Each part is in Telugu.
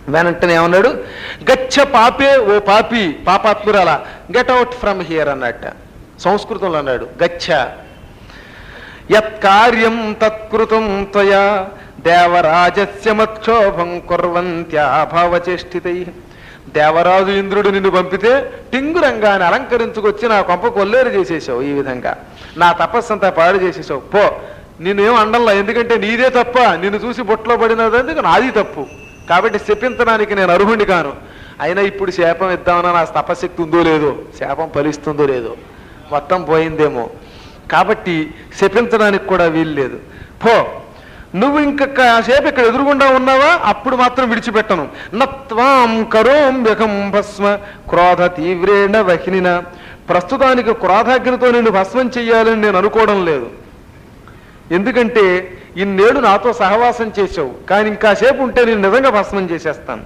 వెనంటనే ఏమన్నాడు, గచ్చ పాపే ఓ పాపి పాపాత్మురాల, గెట్ అవుట్ ఫ్రమ్ హియర్ అన్నట్ట. సంస్కృతంలో అన్నాడు గచ్చ. యత్కార్యం తత్కృతం త్వయా దేవరాజస్య మత్క్షోభం కుర్వంత్యాభావచేష్టితై. దేవరాజు ఇంద్రుడు నిన్ను పంపితే టింగురంగాన్ని అలంకరించుకొచ్చి నా కొంప కొల్లేరు చేసేసావు, ఈ విధంగా నా తపస్సంతా పాడు చేసేసావు. పో, నిన్నేం అండల్లా, ఎందుకంటే నీదే తప్ప, నిన్ను చూసి బొట్లో పడినదందుకు నాది తప్పు, కాబట్టి శపించడానికి నేను అర్హుణ్ణి కాను. అయినా ఇప్పుడు శాపం ఇద్దామన్నా నా తపశక్తి ఉందో లేదో, శాపం ఫలిస్తుందో లేదో, మొత్తం పోయిందేమో, కాబట్టి శపించడానికి కూడా వీలు లేదు. పో, నువ్వు ఇంకాసేపు ఇక్కడ ఎదురుగుండా ఉన్నావా, అప్పుడు మాత్రం విడిచిపెట్టను. నత్వాం కరోమ్యకం భస్మ క్రోధ తీవ్రేణ వహినిన. ప్రస్తుతానికి క్రోధాగ్నితో నిన్ను భస్మం చెయ్యాలని నేను అనుకోవడం లేదు, ఎందుకంటే ఇన్నేడు నాతో సహవాసం చేసావు, కానీ ఇంకాసేపు ఉంటే నేను నిజంగా భస్మం చేసేస్తాను.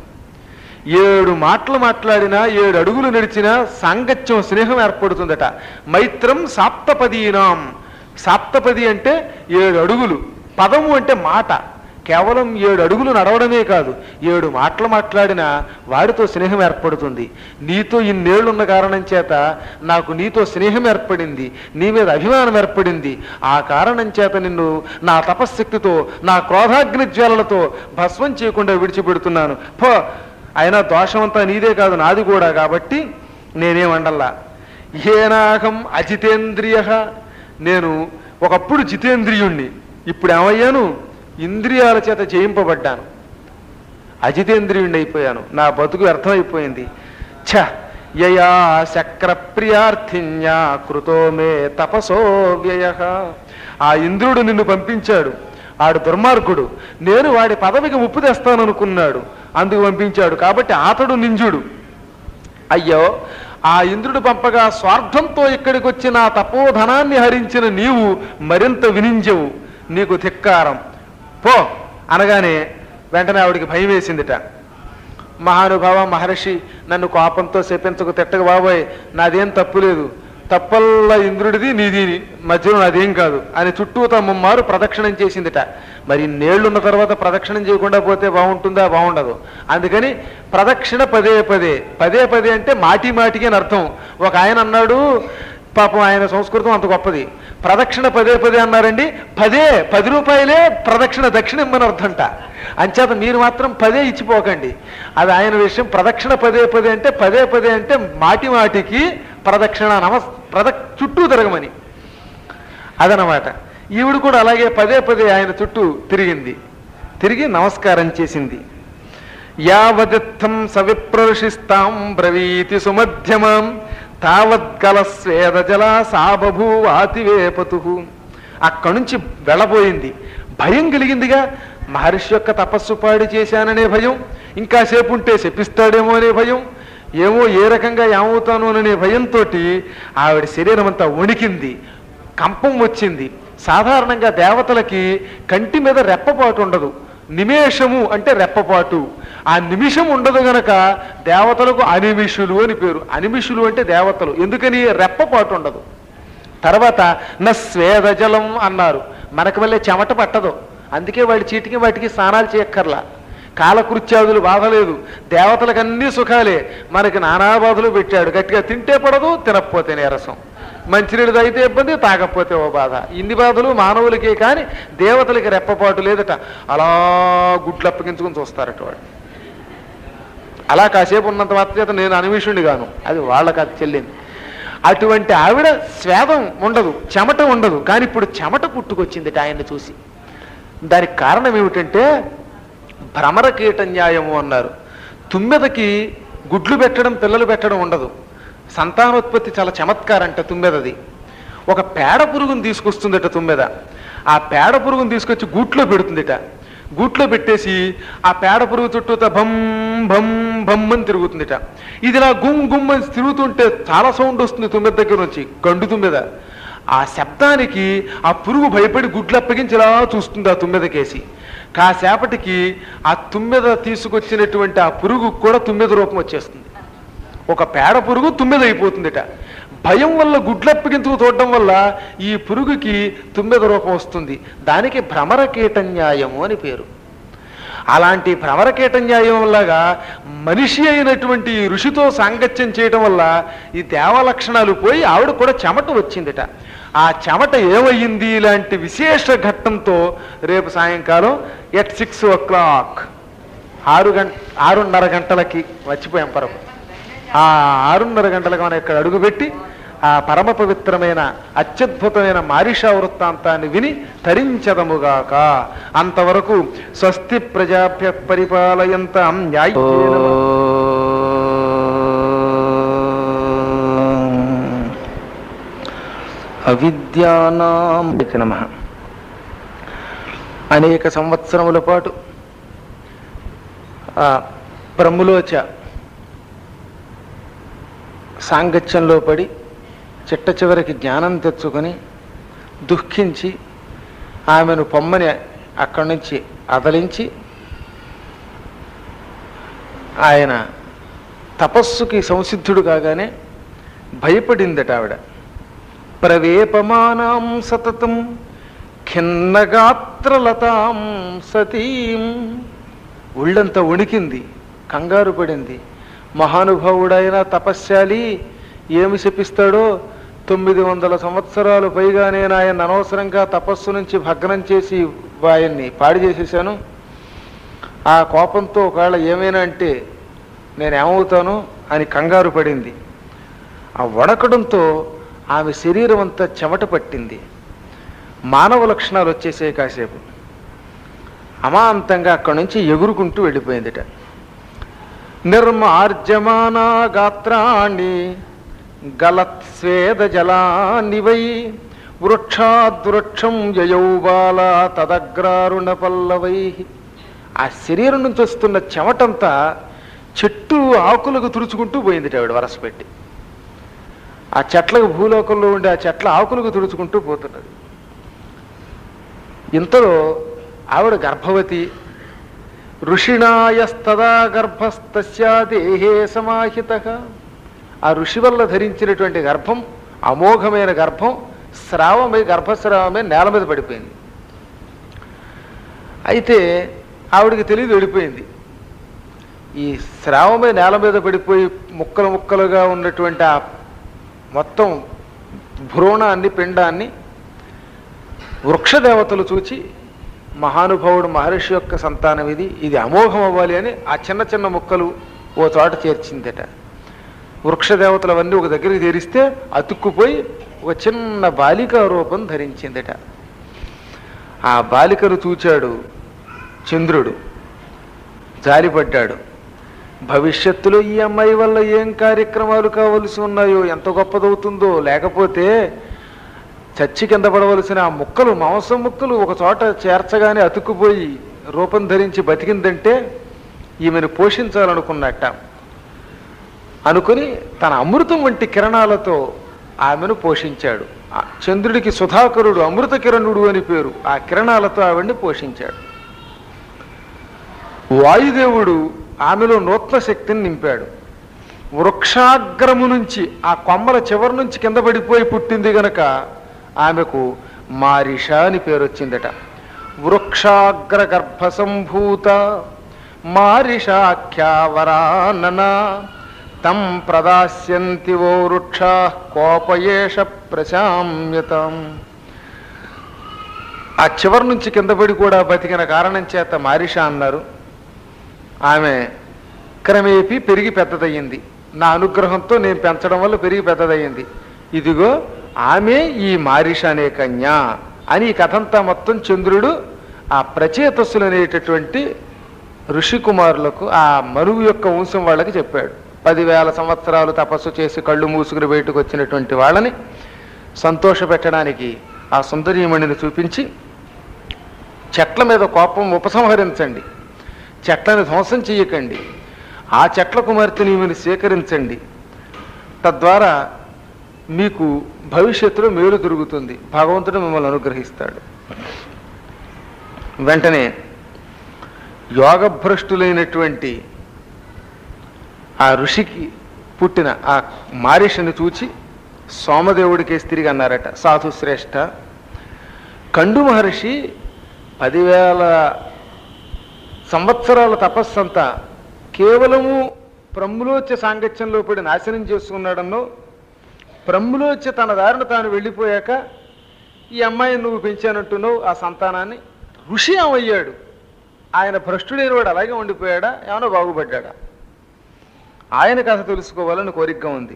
7 మాటలు మాట్లాడినా 7 అడుగులు నడిచినా సాంగత్యం స్నేహం ఏర్పడుతుందట. మైత్రం సాప్తపదీనాం. సాప్తపది అంటే 7 అడుగులు, పదము అంటే మాట. కేవలం 7 అడుగులు నడవడమే కాదు, 7 మాటలు మాట్లాడినా వాడితో స్నేహం ఏర్పడుతుంది. నీతో ఇన్నేళ్లున్న కారణం చేత నాకు నీతో స్నేహం ఏర్పడింది, నీ మీద అభిమానం ఏర్పడింది. ఆ కారణం చేత నిన్ను నా తపశ్శక్తితో, నా క్రోధాగ్ని జ్వాలలతో భస్మం చేయకుండా విడిచిపెడుతున్నాను. పో, అయినా దోషమంతా నీదే కాదు నాది కూడా, కాబట్టి నేనేమండల్లా. ఏనాహం అజితేంద్రియ. నేను ఒకప్పుడు జితేంద్రియుణ్ణి, ఇప్పుడు ఏమయ్యాను, ఇంద్రియాల చేత జయింపబడ్డాను, అజితేంద్రియుణ్ణి అయిపోయాను, నా బతుకు అర్థమైపోయింది. ఛ యయా శక్రప్రియార్థిన్యా కృతో మే తపసో వ్యయ. ఆ ఇంద్రుడు నిన్ను పంపించాడు, ఆడు దుర్మార్గుడు, నేను వాడి పదవికి ముప్పు తెస్తాననుకున్నాడు, అందుకు పంపించాడు, కాబట్టి అతడు నింజుడు. అయ్యో, ఆ ఇంద్రుడు పంపగా స్వార్థంతో ఇక్కడికి వచ్చి నా తపోధనాన్ని హరించిన నీవు మరింత వినింజవు, నీకు ధిక్కారం. పో అనగానే వెంటనే ఆవిడికి భయం వేసిందిట. మహానుభావ మహర్షి, నన్ను కోపంతో శపించకు, తిట్టకు బాబోయ్, నాదేం తప్పు లేదు, తప్పల్లా ఇంద్రుడిది నీది, మధ్యలో నాదేం కాదు అని చుట్టూ తమ్మారు ప్రదక్షిణం చేసిందిట. మరి నేళ్లున్న తర్వాత ప్రదక్షిణం చేయకుండా పోతే బాగుంటుందా, బాగుండదు. అందుకని ప్రదక్షిణ పదే పదే, పదే పదే అంటే మాటి మాటికి అని అర్థం. ఒక ఆయన అన్నాడు, పాపం ఆయన సంస్కృతం అంత గొప్పది, ప్రదక్షిణ పదే పదే అన్నారండి, 10 రూపాయలే ప్రదక్షిణ దక్షిణ ఇమ్మని అర్థంట. అంచేత మీరు మాత్రం 10 ఇచ్చిపోకండి, అది ఆయన విషయం. ప్రదక్షిణ పదే పదే అంటే పదే పదే అంటే మాటి మాటికి ప్రదక్షిణ చుట్టూ తిరగమని, అదనమాట. ఈవిడ కూడా అలాగే పదే పదే ఆయన చుట్టూ తిరిగి నమస్కారం చేసింది. యావదిత్థం సవిప్రర్షిస్తాం బ్రవీతి సుమధ్యమాం తావద్గల స్వేద జల సాబభూవాతివేపతు. అక్కడి నుంచి వెళ్ళబోయింది, భయం కలిగిందిగా. మహర్షి యొక్క తపస్సు పాడి చేశాననే భయం, ఇంకాసేపు ఉంటే శపిస్తాడేమో అనే భయం, ఏమో ఏ రకంగా ఏమవుతాను అనే భయంతో ఆవిడ శరీరం అంతా వణికింది, కంపం వచ్చింది. సాధారణంగా దేవతలకి కంటి మీద రెప్పపాటు ఉండదు, నిమేషము అంటే రెప్పపాటు, ఆ నిమిషం ఉండదు గనక దేవతలకు అనిమిషులు అని పేరు. అనిమిషులు అంటే దేవతలు, ఎందుకని రెప్పపాటు ఉండదు. తర్వాత స్వేద జలం అన్నారు, మనకు వల్లే చెమట పట్టదు, అందుకే వాడి చీటికి వాటికి స్నానాలు చేయక్కర్లా, కాలకృత్యాదులు బాధ లేదు. దేవతలకు అన్ని సుఖాలే, మనకి నానా బాధలు పెట్టాడు. గట్టిగా తింటే పడదు, తినకపోతే నీరసం, మంచినీళ్ళు తాగితే ఇబ్బంది, తాగకపోతే ఓ బాధ. ఇన్ని బాధలు మానవులకే కానీ దేవతలకి రెప్పపాటు లేదట. అలా గుడ్లు అప్పగించుకుని చూస్తారట వాడు. అలా కాసేపు ఉన్నంత మాత్రం నేను అనిమిషుణ్ణి గాను, అది వాళ్ళకి అది చెల్లింది. అటువంటి ఆవిడ స్వేదం ఉండదు, చెమట ఉండదు, కానీ ఇప్పుడు చెమట పుట్టుకొచ్చిందిట ఆయన్ని చూసి. దానికి కారణం ఏమిటంటే భ్రమర కీట న్యాయము అన్నారు. తుమ్మెదకి గుడ్లు పెట్టడం, పిల్లలు పెట్టడం ఉండదు, సంతానోత్పత్తి చాలా చమత్కారంట తుమ్మెదది. ఒక పేడ పురుగును తీసుకొస్తుందట తుమ్మెద, ఆ పేడ పురుగును తీసుకొచ్చి గూట్లో పెడుతుందిట. గూట్లో పెట్టేసి ఆ పేడ పురుగు చుట్టూతో భం భం భం అని తిరుగుతుందిట. ఇది ఇలా గుమ్ గుమ్ అని తిరుగుతుంటే చాలా సౌండ్ వస్తుంది తుమ్మెద దగ్గర నుంచి, గండు తుమ్మెద. ఆ శబ్దానికి ఆ పురుగు భయపడి గుడ్లు అప్పగించి ఇలా చూస్తుంది ఆ తుమ్మెదకేసి. కాసేపటికి ఆ తుమ్మెద తీసుకొచ్చినటువంటి ఆ పురుగు కూడా తుమ్మెద రూపం వచ్చేస్తుంది. ఒక పేడ పురుగు తుమ్మెద అయిపోతుందిట. భయం వల్ల గుడ్లప్పగించుకు చూడడం వల్ల ఈ పురుగుకి తుమ్మెద రూపం వస్తుంది. దానికి భ్రమర కీట న్యాయము అని పేరు. అలాంటి భ్రమరకీట న్యాయంలాగా మనిషి అయినటువంటి ఈ ఋషితో సాంగత్యం చేయటం వల్ల ఈ దేవలక్షణాలు పోయి ఆవిడ కూడా చెమట వచ్చిందిట. ఆ చెమట ఏమయ్యింది ఇలాంటి విశేష ఘట్టంతో రేపు సాయంకాలం ఎట్ 6 o'clock 6:30 గంటలకి వచ్చిపోయాం పరమ. ఆ 6:30 గంటలకు మనం ఇక్కడ అడుగుపెట్టి ఆ పరమ పవిత్రమైన అత్యద్భుతమైన మారిషా వృత్తాంతాన్ని విని తరించదముగాక. అంతవరకు స్వస్తి ప్రజాభ్య పరిపాలయంతాం న్యాయేన అవిద్యానాం నమః. అనేక సంవత్సరముల పాటు బ్రహ్మలోచ సాంగత్యంలో పడి చిట్ట చివరికి జ్ఞానం తెచ్చుకొని దుఃఖించి ఆమెను పొమ్మని అక్కడి నుంచి అదలించి ఆయన తపస్సుకి సంసిద్ధుడు కాగానే భయపడిందట ఆవిడ. ప్రవేపమానాం సతతం ఖిన్నగాత్రలతాం సతీం. ఒళ్ళంతా వణికింది, కంగారు పడింది. మహానుభావుడైన తపశ్శాలి ఏమి శపిస్తాడో, 900 సంవత్సరాలు పైగా నేను ఆయన అనవసరంగా తపస్సు నుంచి భగ్నం చేసి ఆయన్ని పాడి చేసేసాను. ఆ కోపంతో ఒకవేళ ఏమైనా అంటే నేనేమవుతాను అని కంగారు పడింది. ఆ వణకడంతో ఆమె శరీరం అంతా చెమట పట్టింది. మానవ లక్షణాలు వచ్చేసాయి. కాసేపు అమాంతంగా అక్కడి నుంచి ఎగురుకుంటూ వెళ్ళిపోయిందిట. నిర్మార్జమానా గాత్రాణి గలత్స్వేద జలాని వై వృక్షాద్వృక్షం యయౌ బాల తదగ్రారుణ పల్లవై. ఆ శరీరం నుంచి వస్తున్న చెమటంతా చెట్టు ఆకులకు తుడుచుకుంటూ పోయిందిట ఆవిడ వరస పెట్టి. ఆ చెట్లకు భూలోకంలో ఉండే ఆ చెట్ల ఆకులకు తుడుచుకుంటూ పోతున్నది. ఇంతలో ఆవిడ గర్భవతి. ఋషిణాయస్తదా గర్భస్తస్యా దేహే సమాహితః. ఆ ఋషి వల్ల ధరించినటువంటి గర్భం అమోఘమైన గర్భం స్రావమై గర్భస్రావమై నేల మీద పడిపోయింది. అయితే ఆవిడికి తెలియదు, వెళ్ళిపోయింది. ఈ స్రావమై నేల మీద పడిపోయి ముక్కలు ముక్కలుగా ఉన్నటువంటి ఆ మొత్తం భ్రూణాన్ని పిండాన్ని వృక్షదేవతలు చూచి మహానుభావుడు మహర్షి యొక్క సంతానం ఇది అమోఘం అవ్వాలి అని ఆ చిన్న చిన్న ముక్కలు ఓ చోట చేర్చిందట. వృక్షదేవతలవన్నీ ఒక దగ్గరికి చేరిస్తే అతుక్కుపోయి ఒక చిన్న బాలిక రూపం ధరించిందట. ఆ బాలికను చూచాడు చంద్రుడు, జారిపడ్డాడు. భవిష్యత్తులో ఈ అమ్మాయి వల్ల ఏం కార్యక్రమాలు కావలసి ఉన్నాయో, ఎంత గొప్పదవుతుందో, లేకపోతే చచ్చి కింద పడవలసిన ఆ ముక్కలు, మాంసం ముక్కలు ఒక చోట చేర్చగానే అతుక్కుపోయి రూపం ధరించి బతికిందంటే ఈమెను పోషించాలనుకున్నట్ట. అనుకుని తన అమృతం వంటి కిరణాలతో ఆమెను పోషించాడు. చంద్రుడికి సుధాకరుడు, అమృత కిరణుడు అని పేరు. ఆ కిరణాలతో ఆవిడ్ని పోషించాడు. వాయుదేవుడు ఆమెలో నూతన శక్తిని నింపాడు. వృక్షాగ్రము నుంచి ఆ కొమ్మల చివరి నుంచి కింద పడిపోయి పుట్టింది గనక ఆమెకు మారిష అని పేరు వచ్చిందట. వృక్షాగ్ర గర్భ సంభూత మారిషాఖ్యావరానన తం ప్రదాస్యంతి ఓ వృక్షా కోపయేష ప్రశామ్యతం. ఆ చివరి నుంచి కింద పడి కూడా బతికిన కారణం చేత మారిష అన్నారు. ఆమె క్రమేపీ పెరిగి పెద్దదయ్యింది. నా అనుగ్రహంతో నేను పెంచడం వల్ల పెరిగి పెద్దదయ్యింది. ఇదిగో ఆమె ఈ మారిష అనే కన్య అని ఈ కథంతా మొత్తం చంద్రుడు ఆ ప్రచేతస్సులు అనేటటువంటి ఋషికుమారులకు, ఆ మనువు యొక్క వంశం వాళ్ళకి చెప్పాడు. 10,000 సంవత్సరాలు తపస్సు చేసి కళ్ళు మూసుకుని బయటకు వచ్చినటువంటి వాళ్ళని సంతోష పెట్టడానికి ఆ సుందరీమణిని చూపించి, చెట్ల మీద కోపం ఉపసంహరించండి, చెట్లను ధ్వంసం చెయ్యకండి, ఆ చెట్ల కుమార్తెని ఈమెను స్వీకరించండి, తద్వారా మీకు భవిష్యత్తులో మేలు దొరుకుతుంది, భగవంతుడు మిమ్మల్ని అనుగ్రహిస్తాడు. వెంటనే యోగభ్రష్టులైనటువంటి ఆ ఋషికి పుట్టిన ఆ మారిషని చూచి సోమదేవుడికేసి తిరిగి అన్నారట, సాధుశ్రేష్ఠ, కండు మహర్షి 10,000 సంవత్సరాల తపస్సంతా కేవలము బ్రహ్మలోచ్య సాంగత్యంలో పడి నాశనం చేసుకున్నాడన్నో, బ్రహ్మలోచ్య తన దారిన తాను వెళ్ళిపోయాక ఈ అమ్మాయిని నువ్వు పెంచానంటున్నావు ఆ సంతానాన్ని, ఋషి ఏమయ్యాడు? ఆయన భ్రష్టుడైన వాడు అలాగే ఉండిపోయాడా, ఏమైనా బాగుపడ్డా? ఆయన కథ తెలుసుకోవాలని కోరికగా ఉంది.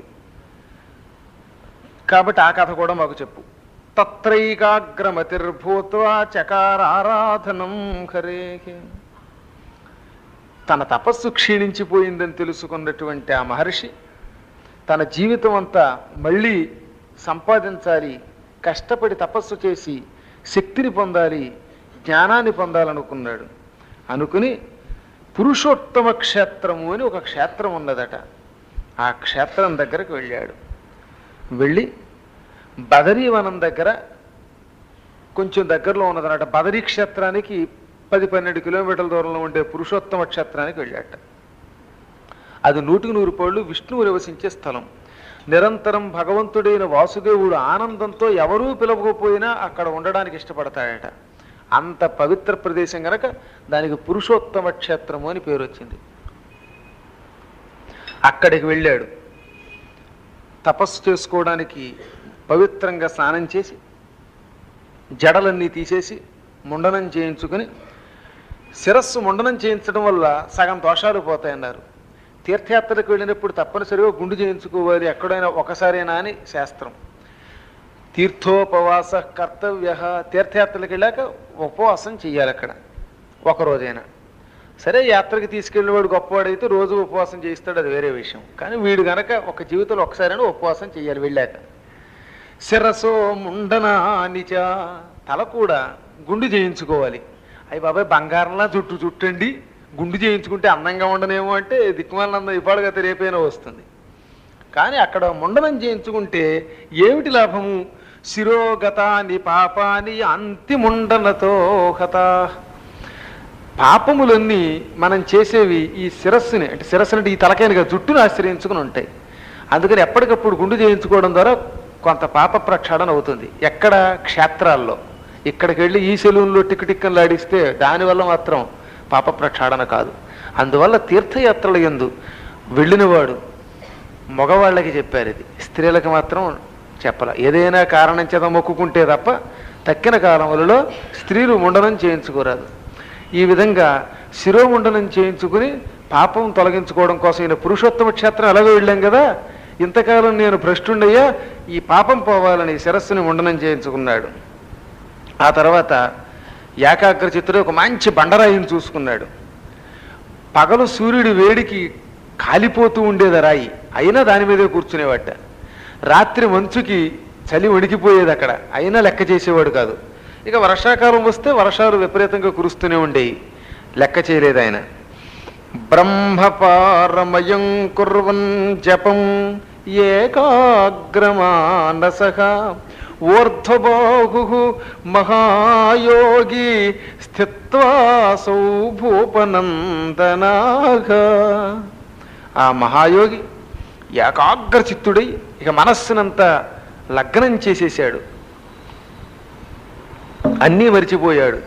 కాబట్టి ఆ కథ కూడా మాకు చెప్పు. తత్రైకాగ్రమతిర్భూత్వా చకారారాధనం హరేహే. తన తపస్సు క్షీణించిపోయిందని తెలుసుకున్నటువంటి ఆ మహర్షి తన జీవితం అంతా మళ్ళీ సంపాదించాలి, కష్టపడి తపస్సు చేసి శక్తిని పొందాలి, జ్ఞానాన్ని పొందాలనుకున్నాడు. అనుకుని పురుషోత్తమ క్షేత్రము అని ఒక క్షేత్రం ఉన్నదట. ఆ క్షేత్రం దగ్గరకు వెళ్ళాడు. వెళ్ళి బదరీవనం దగ్గర కొంచెం దగ్గరలో ఉన్నదన్నట. బదరీ క్షేత్రానికి 10-12 కిలోమీటర్ల దూరంలో ఉండే పురుషోత్తమ క్షేత్రానికి వెళ్ళాట. అది 100% విష్ణువు నివసించే స్థలం. నిరంతరం భగవంతుడైన వాసుదేవుడు ఆనందంతో ఎవరూ పిలవకపోయినా అక్కడ ఉండడానికి ఇష్టపడతాడట. అంత పవిత్ర ప్రదేశం గనక దానికి పురుషోత్తమ క్షేత్రము అని పేరు వచ్చింది. అక్కడికి వెళ్ళాడు. తపస్సు చేసుకోవడానికి పవిత్రంగా స్నానం చేసి జడలన్నీ తీసేసి ముండనం చేయించుకుని, శిరస్సు ముండనం చేయించడం వల్ల సగం దోషాలు పోతాయన్నారు. తీర్థయాత్రకు వెళ్ళినప్పుడు తప్పనిసరిగా గుండు చేయించుకోవాలి ఎక్కడైనా ఒకసారైనా అని శాస్త్రం. తీర్థోపవాస కర్తవ్య. తీర్థయాత్రలకు వెళ్ళాక ఉపవాసం చెయ్యాలి అక్కడ ఒకరోజైనా. సరే, యాత్రకి తీసుకెళ్ళేవాడు గొప్పవాడైతే రోజు ఉపవాసం చేయిస్తాడు, అది వేరే విషయం. కానీ వీడు గనక ఒక జీవితంలో ఒకసారైనా ఉపవాసం చెయ్యాలి వెళ్ళాక. శిరసో ముండనానిచ. తల కూడా గుండు చేయించుకోవాలి. అయ్యి బాబాయ్ బంగారంలా చుట్టండి, గుండు చేయించుకుంటే అందంగా ఉండనేమో అంటే దిక్కుమాలందం ఇవాడుగా రేపైనా వస్తుంది. కానీ అక్కడ ముండనం చేయించుకుంటే ఏమిటి లాభము? శిరోగతాని పాపాని అంతిముండనతో హత. పాపములన్నీ మనం చేసేవి ఈ శిరస్సుని, అంటే శిరస్సు అంటే ఈ తలకైనగా జుట్టును ఆశ్రయించుకుని ఉంటాయి. అందుకని ఎప్పటికప్పుడు గుండు చేయించుకోవడం ద్వారా కొంత పాప ప్రక్షాళన అవుతుంది. ఎక్కడ? క్షేత్రాల్లో. ఇక్కడికి వెళ్ళి ఈ సెలూన్లో టిక్కు లాడిస్తే దానివల్ల మాత్రం పాప ప్రక్షాళన కాదు. అందువల్ల తీర్థయాత్రల యందు వెళ్ళినవాడు మగవాళ్ళకి చెప్పారు, ఇది స్త్రీలకు మాత్రం చెప్పాల. ఏదైనా కారణం చేత మొక్కుకుంటే తప్ప తక్కిన కాలములలో స్త్రీలు ముండనం చేయించుకోరాదు. ఈ విధంగా శిరోముండనం చేయించుకుని పాపం తొలగించుకోవడం కోసం ఈయన పురుషోత్తమ క్షేత్రం అలాగే వెళ్ళాం కదా, ఇంతకాలం నేను భ్రష్టుండయ్యా, ఈ పాపం పోవాలని శిరస్సుని ముండనం చేయించుకున్నాడు. ఆ తర్వాత ఏకాగ్ర చిత్తుడు ఒక మంచి బండరాయిని చూసుకున్నాడు. పగలు సూర్యుడి వేడికి కాలిపోతూ ఉండేది రాయి, అయినా దాని మీదే కూర్చునేవాట. రాత్రి మంచుకి చలి వణికిపోయేది అక్కడ, అయినా లెక్క చేసేవాడు కాదు. ఇక వర్షాకాలం వస్తే వర్షాలు విపరీతంగా కురుస్తూనే ఉండేవి, లెక్క చేయలేదు ఆయన. బ్రహ్మపారమయం కుర్వన్ జపం ఏకాగ్రమానసః ఊర్ధ్వబాహుః మహాయోగి స్థిత్వాసౌ భూపనందనాః. ఆ మహాయోగి ఏకాగ్రచిత్తుడై ఇక మనస్సునంతా లగ్నం చేసేశాడు, అన్నీ మరిచిపోయాడు.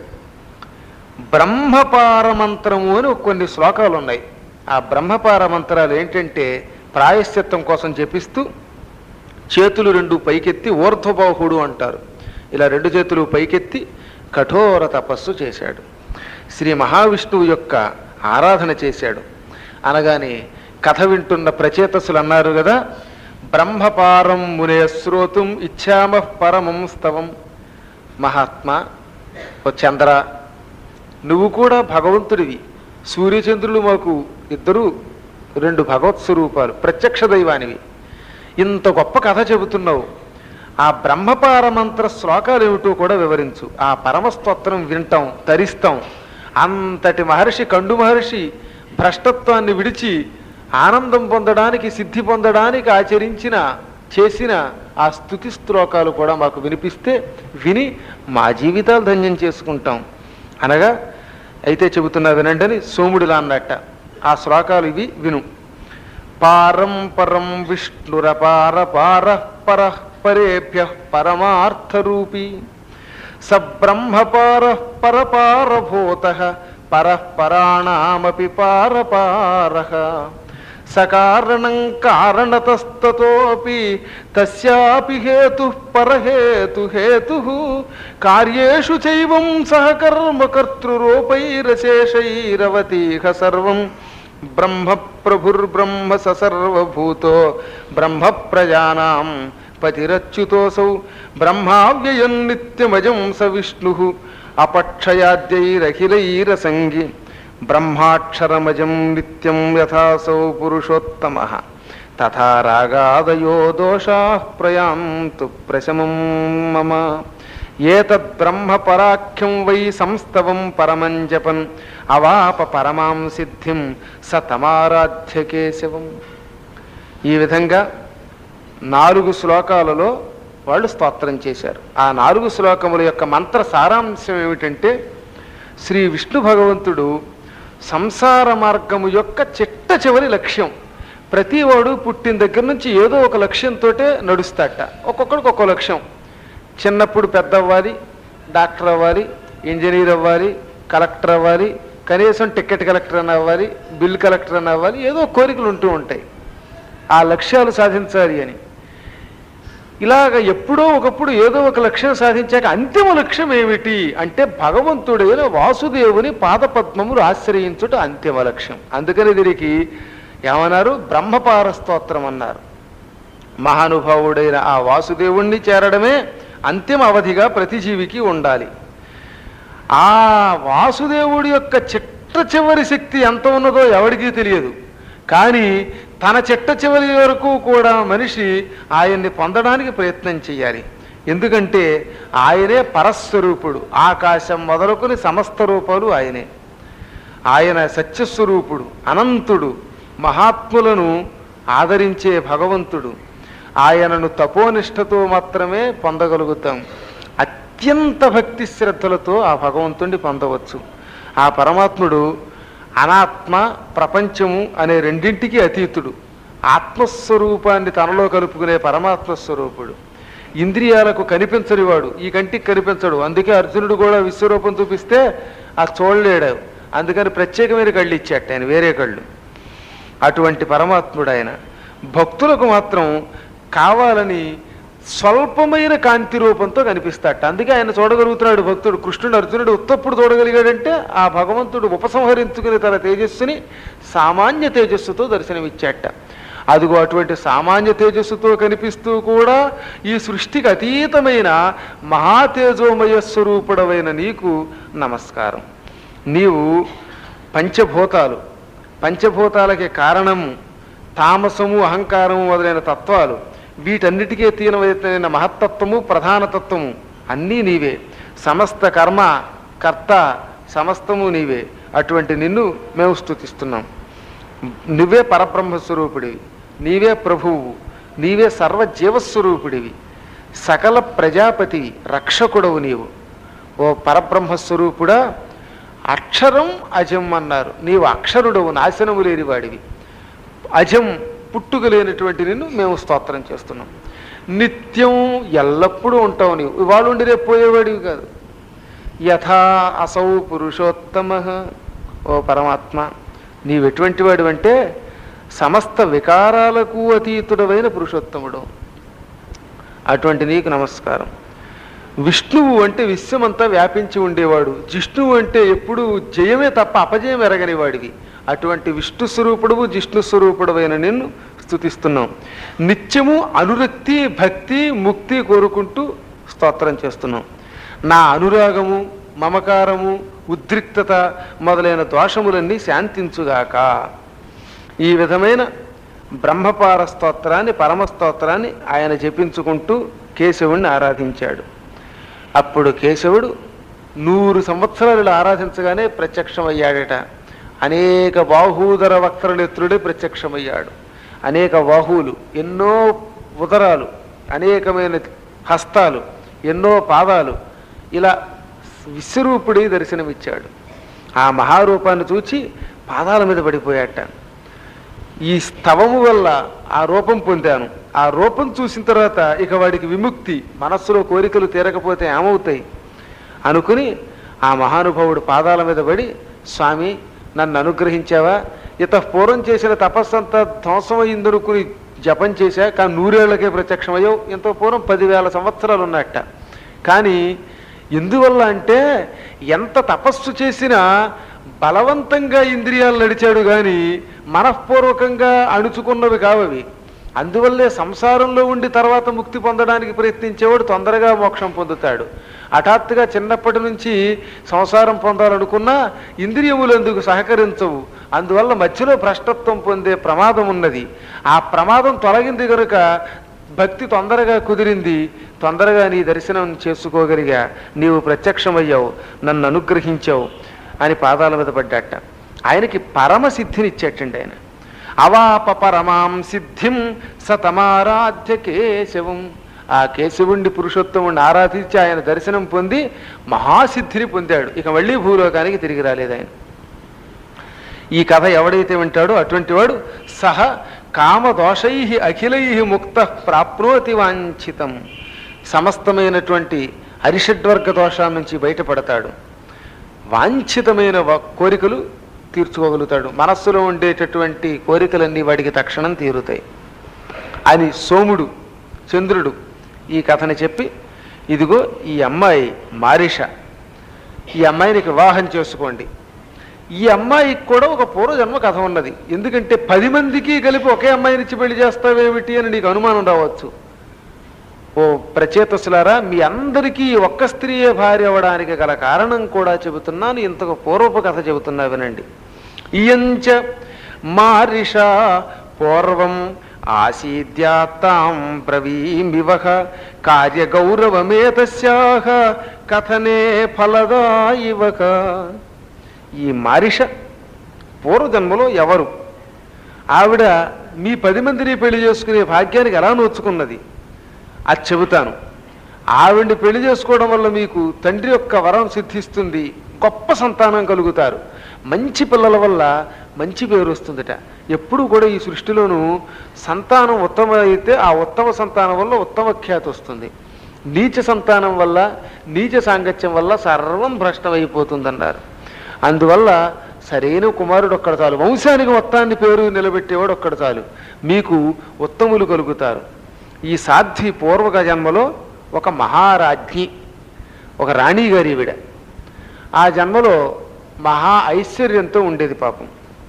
బ్రహ్మపారమంత్రము అని కొన్ని శ్లోకాలు ఉన్నాయి. ఆ బ్రహ్మపార మంత్రాలు ఏంటంటే ప్రాయశ్చిత్తం కోసం జపిస్తూ చేతులు 2 పైకెత్తి ఊర్ధ్వబాహుడు అంటారు. ఇలా 2 చేతులు పైకెత్తి కఠోర తపస్సు చేశాడు. శ్రీ మహావిష్ణువు యొక్క ఆరాధన చేశాడు. అనగానే కథ వింటున్న ప్రచేతసులు అన్నారు కదా, బ్రహ్మపారం మునే శ్రోతుం ఇచ్చామః పరమం స్తవం. మహాత్మా, ఓ చంద్ర, నువ్వు కూడా భగవంతుడివి. సూర్యచంద్రులు మాకు ఇద్దరు 2 భగవత్ స్వరూపాలు, ప్రత్యక్ష దైవానివి. ఇంత గొప్ప కథ చెబుతున్నావు, ఆ బ్రహ్మపార మంత్ర శ్లోకాలు ఏమిటో కూడా వివరించు. ఆ పరమస్తోత్రం వింటాం, తరిస్తాం. అంతటి మహర్షి, కండు మహర్షి భ్రష్టత్వాన్ని విడిచి ఆనందం పొందడానికి, సిద్ధి పొందడానికి చేసిన ఆ స్తుతి శ్లోకాలు కూడా మాకు వినిపిస్తే విని మా జీవితాలు ధన్యం చేసుకుంటాం అనగా, అయితే చెబుతున్నా వినండి సోముడిలా అన్నట్ట. ఆ శ్లోకాలు ఇవి విను. పారం పరం విష్ణురపార పార పర పరేభ్య పరమార్థరూపీ సబ్రహ్మపార పరపారభూత పరఃపరాణామపి పారపారః సకారణం కారణతస్తతోపి తస్యాపి హేతుః పరహేతు హేతుః కార్యేషు చైవం సహకర్మకర్తృరూపైరశేషైరవతీహ సర్వం బ్రహ్మ ప్రభుర్బ్రహ్మ సర్వభూతో బ్రహ్మ ప్రజానాం పతిరచ్యుతోసౌ బ్రహ్మావ్యయం నిత్యమజం స విష్ణుః అపక్షయాద్యైరఖిలైరసంగి బ్రహ్మాక్షరమజం నిత్యం యథాసౌ పురుషోత్తమః తథా రాగాదయో దోషాః ప్రయాంతు ప్రశమం మమ ఏతద్ బ్రహ్మ పరాఖ్యం వై సంస్తవం పరమం జపన్ అవాప పరమాం సిద్ధిం స తమారాధ్య కేశవం. ఈ విధంగా 4 శ్లోకాలలో వాళ్ళు స్తోత్రం చేశారు. ఆ 4 శ్లోకముల యొక్క మంత్ర సారాంశం ఏమిటంటే, శ్రీ విష్ణు భగవంతుడు సంసార మార్గము యొక్క చిట్ట చివరి లక్ష్యం. ప్రతివాడు పుట్టిన దగ్గర నుంచి ఏదో ఒక లక్ష్యంతో నడుస్తాట. ఒక్కొక్కడికి ఒక్కో లక్ష్యం. చిన్నప్పుడు పెద్ద అవ్వాలి, డాక్టర్ అవ్వాలి, ఇంజనీర్ అవ్వాలి, కలెక్టర్ అవ్వాలి, కనీసం టికెట్ కలెక్టర్ అని అవ్వాలి, బిల్ కలెక్టర్ అని అవ్వాలి, ఏదో కోరికలు ఉంటూ ఉంటాయి ఆ లక్ష్యాలు సాధించాలి అని. ఇలాగ ఎప్పుడో ఒకప్పుడు ఏదో ఒక లక్ష్యం సాధించాక అంతిమ లక్ష్యం ఏమిటి అంటే భగవంతుడైన వాసుదేవుని పాదపద్మములు ఆశ్రయించుట అంతిమ లక్ష్యం. అందుకని దీనికి ఏమన్నారు? బ్రహ్మపార స్తోత్రం అన్నారు. మహానుభావుడైన ఆ వాసుదేవుణ్ణి చేరడమే అంతిమ అవధిగా ప్రతి జీవికి ఉండాలి. ఆ వాసుదేవుడి యొక్క చిట్ట చివరి శక్తి ఎంత ఉన్నదో ఎవరికీ తెలియదు. కానీ తన చిట్ట చివరి వరకు కూడా మనిషి ఆయన్ని పొందడానికి ప్రయత్నం చేయాలి. ఎందుకంటే ఆయనే పరస్వరూపుడు. ఆకాశం మొదలుకొని సమస్త రూపాలు ఆయనే. ఆయన సత్యస్వరూపుడు, అనంతుడు, మహాత్ములను ఆదరించే భగవంతుడు. ఆయనను తపోనిష్టతో మాత్రమే పొందగలుగుతాం. అత్యంత భక్తి శ్రద్ధలతో ఆ భగవంతుణ్ణి పొందవచ్చు. ఆ పరమాత్ముడు అనాత్మ, ప్రపంచము అనే రెండింటికి అతీతుడు. ఆత్మస్వరూపాన్ని తనలో కలుపుకునే పరమాత్మ స్వరూపుడు. ఇంద్రియాలకు కనిపించనివాడు, ఈ కంటికి కనిపించడు. అందుకే అర్జునుడు కూడా విశ్వరూపం చూపిస్తే ఆ చూడలేడు. అందుకని ప్రత్యేకమైన కళ్ళు ఇచ్చాట ఆయన, వేరే కళ్ళు. అటువంటి పరమాత్ముడు ఆయన. భక్తులకు మాత్రం కావాలని స్వల్పమైన కాంతి రూపంతో కనిపిస్తాట. అందుకే ఆయన చూడగలుగుతున్నాడు భక్తుడు. కృష్ణుడు అర్జునుడు ఉత్తప్పుడు చూడగలిగాడంటే ఆ భగవంతుడు ఉపసంహరించుకుని తన తేజస్సుని సామాన్య తేజస్సుతో దర్శనమిచ్చాట. అదిగో అటువంటి సామాన్య తేజస్సుతో కనిపిస్తూ కూడా ఈ సృష్టికి అతీతమైన మహాతేజోమయ స్వరూపుడవైన నీకు నమస్కారం. నీవు పంచభూతాలకి కారణము, తామసము, అహంకారము మొదలైన తత్వాలు, వీటన్నిటికీ తీనమైన మహత్తత్వము, ప్రధానతత్వము అన్నీ నీవే. సమస్త కర్మ కర్త సమస్తము నీవే. అటువంటి నిన్ను మేము స్తుతిస్తున్నాం. నువ్వే పరబ్రహ్మస్వరూపుడివి, నీవే ప్రభువు, నీవే సర్వజీవస్వరూపుడివి, సకల ప్రజాపతి రక్షకుడవు నీవు. ఓ పరబ్రహ్మస్వరూపుడా, అక్షరం అజం అన్నారు. నీవు అక్షరుడవు, నాశనము లేనివాడివి. అజం, పుట్టుక లేనటువంటి నిన్ను మేము స్తోత్రం చేస్తున్నాం. నిత్యం ఎల్లప్పుడూ ఉంటావు నీవు. ఇవాళ ఉండి రేపు పోయేవాడివి కాదు. యథా అసౌ పురుషోత్తమ. ఓ పరమాత్మ, నీవెటువంటి వాడు అంటే సమస్త వికారాలకు అతీతుడమైన పురుషోత్తముడు. అటువంటి నీకు నమస్కారం. విష్ణువు అంటే విశ్వమంతా వ్యాపించి ఉండేవాడు. జిష్ణువు అంటే ఎప్పుడు జయమే తప్ప అపజయం ఎరగని వాడివి. అటువంటి విష్ణు స్వరూపుడువు, జిష్ణు స్వరూపుడవైన నిన్ను స్తుతిస్తున్నాం. నిత్యము అనురక్తి, భక్తి, ముక్తి కోరుకుంటూ స్తోత్రం చేస్తున్నాం. నా అనురాగము, మమకారము, ఉద్రిక్తత మొదలైన దోషములన్నీ శాంతించుగాక. ఈ విధమైన బ్రహ్మపార స్తోత్రాన్ని, పరమస్తోత్రాన్ని ఆయన జపించుకుంటూ కేశవుణ్ణి ఆరాధించాడు. అప్పుడు కేశవుడు 100 సంవత్సరాలు ఆరాధించగానే ప్రత్యక్షమయ్యాడట. అనేక బాహూదర వక్రనేత్రుడే ప్రత్యక్షమయ్యాడు. అనేక బాహువులు, ఎన్నో ఉదరాలు, అనేకమైన హస్తాలు, ఎన్నో పాదాలు, ఇలా విశ్వరూపుడి దర్శనమిచ్చాడు. ఆ మహారూపాన్ని చూచి పాదాల మీద పడిపోయాట. ఈ స్తవము వల్ల ఆ రూపం పొందాను. ఆ రూపం చూసిన తర్వాత ఇక వాడికి విముక్తి, మనస్సులో కోరికలు తీరకపోతే ఏమవుతాయి అనుకుని ఆ మహానుభావుడు పాదాల మీద పడి స్వామి నన్ను అనుగ్రహించావా, పూర్వం చేసిన తపస్సంతా ధ్వంసమైందనుకుని జపం చేశా, కానీ 100 ఏళ్లకే ప్రత్యక్షమయ్యో. ఎంతో పూర్వం 10,000 సంవత్సరాలు ఉన్నట్ట. కానీ ఎందువల్ల అంటే ఎంత తపస్సు చేసినా బలవంతంగా ఇంద్రియాలు నడిచాడు కానీ మనఃపూర్వకంగా అణుచుకున్నవి కావవి. అందువల్లే సంసారంలో ఉండి తర్వాత ముక్తి పొందడానికి ప్రయత్నించేవాడు తొందరగా మోక్షం పొందుతాడు. హఠాత్తుగా చిన్నప్పటి నుంచి సంసారం పొందాలనుకున్నా ఇంద్రియములు ఎందుకు సహకరించవు. అందువల్ల మధ్యలో భ్రష్టత్వం పొందే ప్రమాదం ఉన్నది. ఆ ప్రమాదం తొలగింది కనుక భక్తి తొందరగా కుదిరింది, తొందరగా నీ దర్శనం చేసుకోగలిగా, నీవు ప్రత్యక్షమయ్యావు, నన్ను అనుగ్రహించావు అని పాదాల మీద పడ్డాట. ఆయనకి పరమసిద్ధినిచ్చేటండి ఆయన. అవాప పరమాం సిద్ధిం సతమారాధ్య కేశవం. ఆ కేశవుణ్ణి పురుషోత్తముణ్ణి ఆరాధించి ఆయన దర్శనం పొంది మహాసిద్ధిని పొందాడు. ఇక మళ్ళీ భూలోకానికి తిరిగి రాలేదు ఆయన. ఈ కథ ఎవడైతే వింటాడో అటువంటి వాడు సహ కామదోషై అఖిలై ముక్త ప్రాప్నోతి వాంఛితం. సమస్తమైనటువంటి అరిషడ్వర్గ దోషాల నుంచి బయటపడతాడు. వాంఛితమైన కోరికలు తీర్చుకోగలుగుతాడు. మనస్సులో ఉండేటటువంటి కోరికలన్నీ వాడికి తక్షణం తీరుతాయి అని సోముడు చంద్రుడు ఈ కథని చెప్పి, ఇదిగో ఈ అమ్మాయి మారిష, ఈ అమ్మాయినికి వివాహం చేసుకోండి. ఈ అమ్మాయికి కూడా ఒక పూర్వజన్మ కథ ఉన్నది. ఎందుకంటే 10 మందికి కలిపి ఒకే అమ్మాయినిచ్చి పెళ్లి చేస్తావేమిటి అని నీకు అనుమానం రావచ్చు. ఓ ప్రచేతసులారా, మీ అందరికీ ఒక్క స్త్రీయే భార్య అవ్వడానికి గల కారణం కూడా చెబుతున్నాను. ఇంతకు పూర్వపు కథ చెబుతున్నా వినండి. ఇయంచ మారిష పూర్వం ఆసీద్యాతాం బ్రవీమివహ కార్యగౌరవమేతస్యాహ కథనే ఫలదాయివక. ఈ మారిష పూర్వజన్మలో ఎవరు? ఆవిడ మీ 10 మందిని పెళ్లి చేసుకునే భాగ్యానికి ఎలా నోచుకున్నది అది చెబుతాను. ఆవిడ్ని పెళ్లి చేసుకోవడం వల్ల మీకు తండ్రి యొక్క వరం సిద్ధిస్తుంది, గొప్ప సంతానం కలుగుతారు, మంచి పిల్లల వల్ల మంచి పేరు వస్తుందట. ఎప్పుడు కూడా ఈ సృష్టిలోనూ సంతానం ఉత్తమ అయితే ఆ ఉత్తమ సంతానం వల్ల ఉత్తమ ఖ్యాతి వస్తుంది. నీచ సంతానం వల్ల, నీచ సాంగత్యం వల్ల సర్వం భ్రష్టమైపోతుందన్నారు. అందువల్ల సరైన కుమారుడు ఒక్కడ చాలు, వంశానికి మొత్తాన్ని పేరు నిలబెట్టేవాడు ఒక్కడ చాలు, మీకు ఉత్తములు కలుగుతారు. ఈ సాధ్వి పూర్వక జన్మలో ఒక మహారాజ్ఞి, ఒక రాణి గారి ఈవిడ. ఆ జన్మలో మహా ఐశ్వర్యంతో ఉండేది పాపం.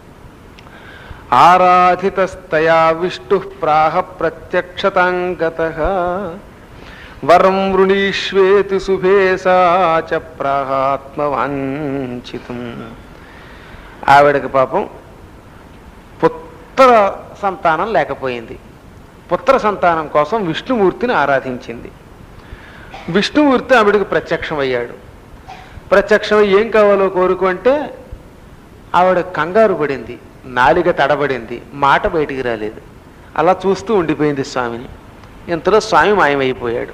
ఆరాధితస్తయా విష్ణు ప్రాహ ప్రత్యక్షతాంగతః వరం వృణీష్వేతి శుభేసా చ ప్రాహాత్మవాంఛితం. ఆవిడకి పాపం పుత్ర సంతానం లేకపోయింది. పుత్ర సంతానం కోసం విష్ణుమూర్తిని ఆరాధించింది. విష్ణుమూర్తి ఆవిడకి ప్రత్యక్షమయ్యాడు. ప్రత్యక్షమై ఏం కావాలో కోరుకు అంటే ఆవిడ కంగారు పడింది, నాలిక తడబడింది, మాట బయటికి రాలేదు. అలా చూస్తూ ఉండిపోయింది స్వామిని. ఇంతలో స్వామి మాయమైపోయాడు.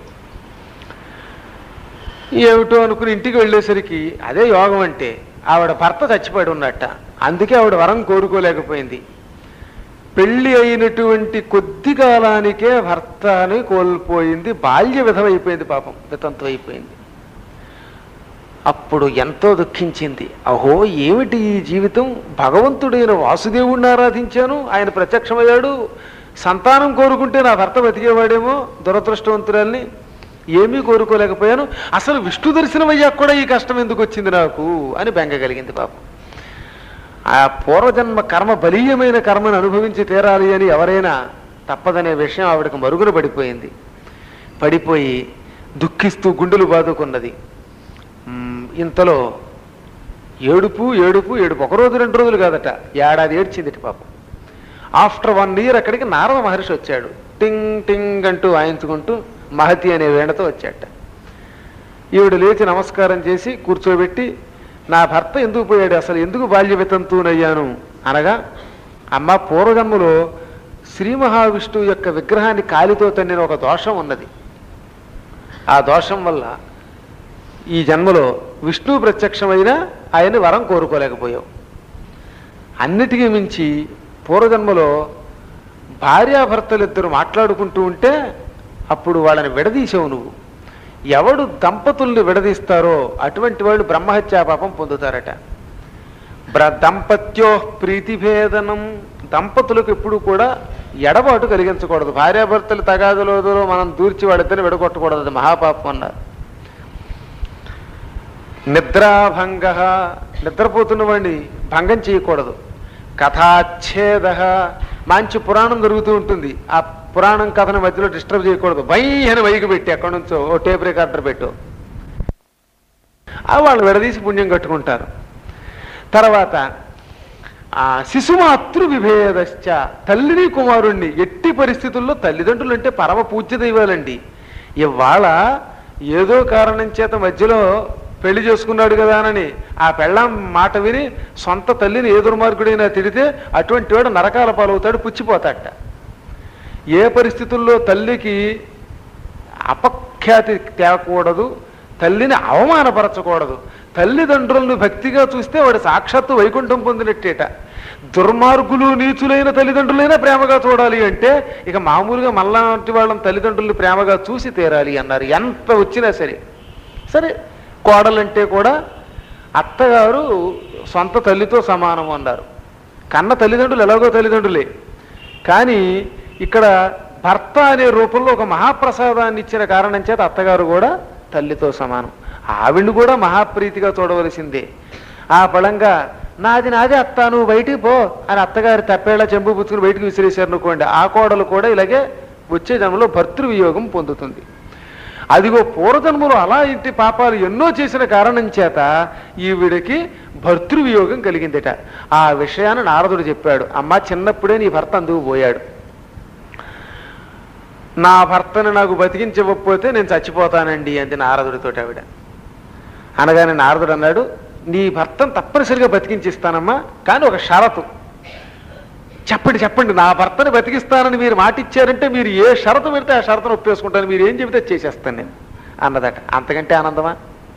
ఏమిటో అనుకుని ఇంటికి వెళ్ళేసరికి అదే యోగం అంటే ఆవిడ భర్త చచ్చిపోయి ఉన్నట్ట. అందుకే ఆవిడ వరం కోరుకోలేకపోయింది. పెళ్లి అయినటువంటి కొద్ది కాలానికే భర్తని కోల్పోయింది, బాల్య విధమైపోయింది, పాపం వితంతు అయిపోయింది. అప్పుడు ఎంతో దుఃఖించింది. అహో ఏమిటి ఈ జీవితం, భగవంతుడైన వాసుదేవుడిని ఆరాధించాను, ఆయన ప్రత్యక్షమయ్యాడు, సంతానం కోరుకుంటే నా భర్త బతికేవాడేమో, దురదృష్టవంతురాల్ని ఏమీ కోరుకోలేకపోయాను, అసలు విష్ణు దర్శనం అయ్యాక కూడా ఈ కష్టం ఎందుకు వచ్చింది నాకు అని బెంగ కలిగింది పాపం. ఆ పూర్వజన్మ కర్మ బలీయమైన కర్మను అనుభవించి తీరాలి అని ఎవరైనా తప్పదనే విషయం ఆవిడకు మరుగున పడిపోయింది. పడిపోయి దుఃఖిస్తూ గుండెలు బాదుకున్నది. ఇంతలో ఏడుపు ఏడుపు ఏడుపు, 1 రోజు 2 రోజులు కాదట, ఏడాది ఏడ్చింది పాపం. ఆఫ్టర్ 1 ఇయర్ అక్కడికి నారద మహర్షి వచ్చాడు. టింగ్ టింగ్ అంటూ వాయించుకుంటూ మహతి అనే వేణతో వచ్చాట. ఈవిడ లేచి నమస్కారం చేసి కూర్చోబెట్టి, నా భర్త ఎందుకు పోయాడు, అసలు ఎందుకు బాల్య వితంతువునయ్యాను అనగా, అమ్మ పూర్వజన్మలో శ్రీ మహావిష్ణువు యొక్క విగ్రహాన్ని కాలితో తన్నిన ఒక దోషం ఉన్నది. ఆ దోషం వల్ల ఈ జన్మలో విష్ణువు ప్రత్యక్షమైన ఆయన్ని వరం కోరుకోలేకపోయావు. అన్నిటికీ మించి పూర్వజన్మలో భార్యాభర్తలిద్దరూ మాట్లాడుకుంటూ ఉంటే అప్పుడు వాళ్ళని విడదీసావు నువ్వు. ఎవడు దంపతుల్ని విడదీస్తారో అటువంటి వాళ్ళు బ్రహ్మహత్యా పాపం పొందుతారట. దంపత్యో ప్రీతిభేదనం, దంపతులకు ఎప్పుడు కూడా ఎడబాటు కలిగించకూడదు. భార్యాభర్తలు తగాదులో మనం దూర్చి వాడిద్దరిని విడగొట్టకూడదు, అది మహాపాపం అన్నారు. నిద్రాభంగ, నిద్రపోతున్న వాడిని భంగం చేయకూడదు. కథాచ్ఛేద, మంచి పురాణం జరుగుతూ ఉంటుంది, ఆ పురాణం కథను మధ్యలో డిస్టర్బ్ చేయకూడదు. అని వైకి పెట్టి ఎక్కడి నుంచో ఓ టేప్ రికార్డర్ పెట్టు, వాళ్ళు విడదీసి పుణ్యం కట్టుకుంటారు. తర్వాత శిశుమాతృ విభేదశ్చ, తల్లిని కుమారుణ్ణి ఎట్టి పరిస్థితుల్లో, తల్లిదండ్రులు అంటే పరమ పూజ్య దైవాలండి. ఇవాళ ఏదో కారణం చేత మధ్యలో పెళ్లి చేసుకున్నాడు కదా అని ఆ పెళ్ళాం మాట విని సొంత తల్లిని ఏ దుర్మార్గుడైనా తిడితే అటువంటి వాడు నరకాల పాలవుతాడు, పుచ్చిపోతాడట. ఏ పరిస్థితుల్లో తల్లికి అపఖ్యాతి తేకూడదు, తల్లిని అవమానపరచకూడదు. తల్లిదండ్రులను భక్తిగా చూస్తే వాడు సాక్షాత్తు వైకుంఠం పొందినట్టేట. దుర్మార్గులు నీచులైన తల్లిదండ్రులైనా ప్రేమగా చూడాలి అంటే ఇక మామూలుగా మళ్ళాంటి వాళ్ళని తల్లిదండ్రులు ప్రేమగా చూసి తీరాలి అన్నారు. ఎంత వచ్చినా సరే. సరే, కోడలంటే కూడా అత్తగారు సొంత తల్లితో సమానం అన్నారు. కన్న తల్లిదండ్రులు ఎలాగో తల్లిదండ్రులే, కానీ ఇక్కడ భర్త అనే రూపంలో ఒక మహాప్రసాదాన్ని ఇచ్చిన కారణం చేత అత్తగారు కూడా తల్లితో సమానం. ఆవిడ్ని కూడా మహాప్రీతిగా చూడవలసిందే. ఆ బలంగా నాది నాదే అత్త, నువ్వు బయటికి పో అని అత్తగారి తప్పేలా చెంబు పుచ్చుకుని బయటికి విసిరేశారు అనుకోండి, ఆ కోడలు కూడా ఇలాగే వచ్చే జన్మలో భర్తృవియోగం పొందుతుంది. అదిగో పూర్వజన్మలో అలా ఇంటి పాపాలు ఎన్నో చేసిన కారణం చేత ఈవిడికి భర్తృవియోగం కలిగిందట. ఆ విషయాన్ని నారదుడు చెప్పాడు. అమ్మ, చిన్నప్పుడే నీ భర్త అందుకు పోయాడు, నా భర్తను నాకు బతికించకపోతే నేను చచ్చిపోతానండి అంది నారదుడితో ఆవిడ. అనగానే నారదుడు అన్నాడు, నీ భర్తను తప్పనిసరిగా బతికించిస్తానమ్మా, కానీ ఒక షరతు. చెప్పండి చెప్పండి, నా భర్తను బతికిస్తానని మీరు మాట ఇచ్చారంటే మీరు ఏ షరతు పెడితే ఆ షరతును ఒప్పేసుకుంటాను, మీరు ఏం చెబితే చేసేస్తాను నేను అన్నదట. అంతకంటే ఆనందమా?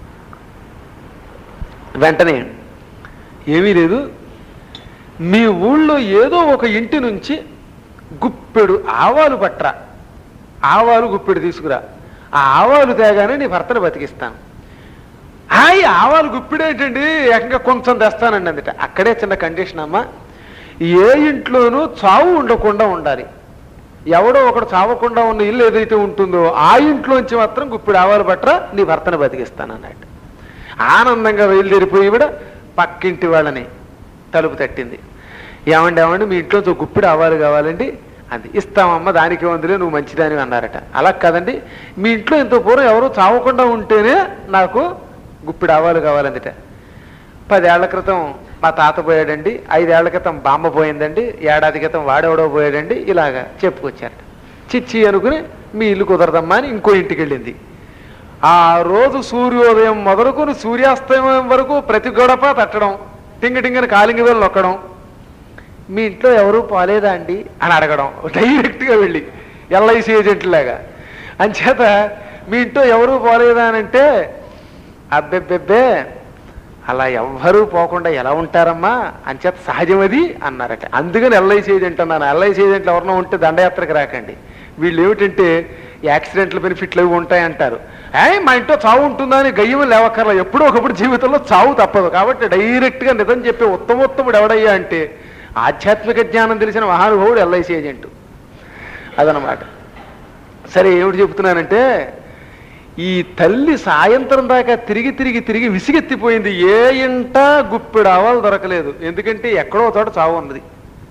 వెంటనే ఏమీ లేదు, మీ ఊళ్ళో ఏదో ఒక ఇంటి నుంచి గుప్పెడు ఆవాలు పట్రా, ఆవాలు గుప్పెడు తీసుకురా, ఆ ఆవాలు తేగానే నీ భర్తను బతికిస్తాను. హాయ్, ఆవాలు గుప్పిడేంటండి, ఏకంగా కొంచెం తెస్తానండి అందుట. అక్కడే చిన్న కండిషన్ అమ్మా, ఏ ఇంట్లోనూ చావు ఉండకుండా ఉండాలి. ఎవడో ఒకడు చావకుండా ఉన్న ఇల్లు ఏదైతే ఉంటుందో ఆ ఇంట్లోంచి మాత్రం గుప్పిడు ఆవాలు పట్రా, నీ భర్తను బతికిస్తాను అన్నట్టు. ఆనందంగా బయలుదేరిపోయి కూడా పక్కింటి వాళ్ళని తలుపు తట్టింది. ఏమండి మీ ఇంట్లో గుప్పిడు ఆవాలు కావాలండి అది. ఇస్తామమ్మ, దానికి వందులే, నువ్వు మంచిదాని అన్నారట. అలా కదండి, మీ ఇంట్లో ఎంతో పూర్వం ఎవరో చావకుండా ఉంటేనే నాకు గుప్పిడు ఆవాలు కావాలందిట. 10 ఏళ్ల క్రితం మా తాత పోయాడండి, 5 ఏళ్ల క్రితం బామ్మ పోయిందండి, ఏడాది క్రితం వాడెవడో పోయాడండి, ఇలాగా చెప్పుకొచ్చారట. చిచ్చి అనుకుని మీ ఇల్లు కుదరదమ్మా అని ఇంకో ఇంటికి వెళ్ళింది. ఆ రోజు సూర్యోదయం మొదలుకొని సూర్యాస్తమయం వరకు ప్రతి గడప తట్టడం, టింగని కాలింగి వేలు నొక్కడం, మీ ఇంట్లో ఎవరూ పోలేదా అండి అని అడగడం, డైరెక్ట్గా వెళ్ళి ఎల్ఐసి ఏజెంట్లాగా. అంచేత మీ ఇంట్లో ఎవరూ పోలేదా అని అంటే, అబ్బెబ్బెబ్బే అలా ఎవ్వరూ పోకుండా ఎలా ఉంటారమ్మా, అంచేత సహజం అది అన్నారట. అందుకని ఎల్ఐసి ఏజెంట్ అన్నాను. ఎల్ఐసి ఏజెంట్లు ఎవరన్నా ఉంటే దండయాత్రకు రాకండి. వీళ్ళు ఏమిటంటే యాక్సిడెంట్ల బెనిఫిట్లు అవి ఉంటాయంటారు. మా ఇంట్లో చావు ఉంటుందా అని గయ్యం లేవక్కర్లా, ఎప్పుడో ఒకప్పుడు జీవితంలో చావు తప్పదు. కాబట్టి డైరెక్ట్గా నిజం చెప్పే ఉత్తమోత్తముడు ఎవడయ్యా అంటే ఆధ్యాత్మిక జ్ఞానం తెలిసిన మహానుభావుడు ఎల్ఐసి ఏజెంట్. అదనమాట. సరే, ఏమిటి చెబుతున్నానంటే, ఈ తల్లి సాయంత్రం దాకా తిరిగి విసిగెత్తిపోయింది. ఏ ఇంట గుప్పెడు ఆవాలు దొరకలేదు, ఎందుకంటే ఎక్కడో చోట చావు ఉన్నది.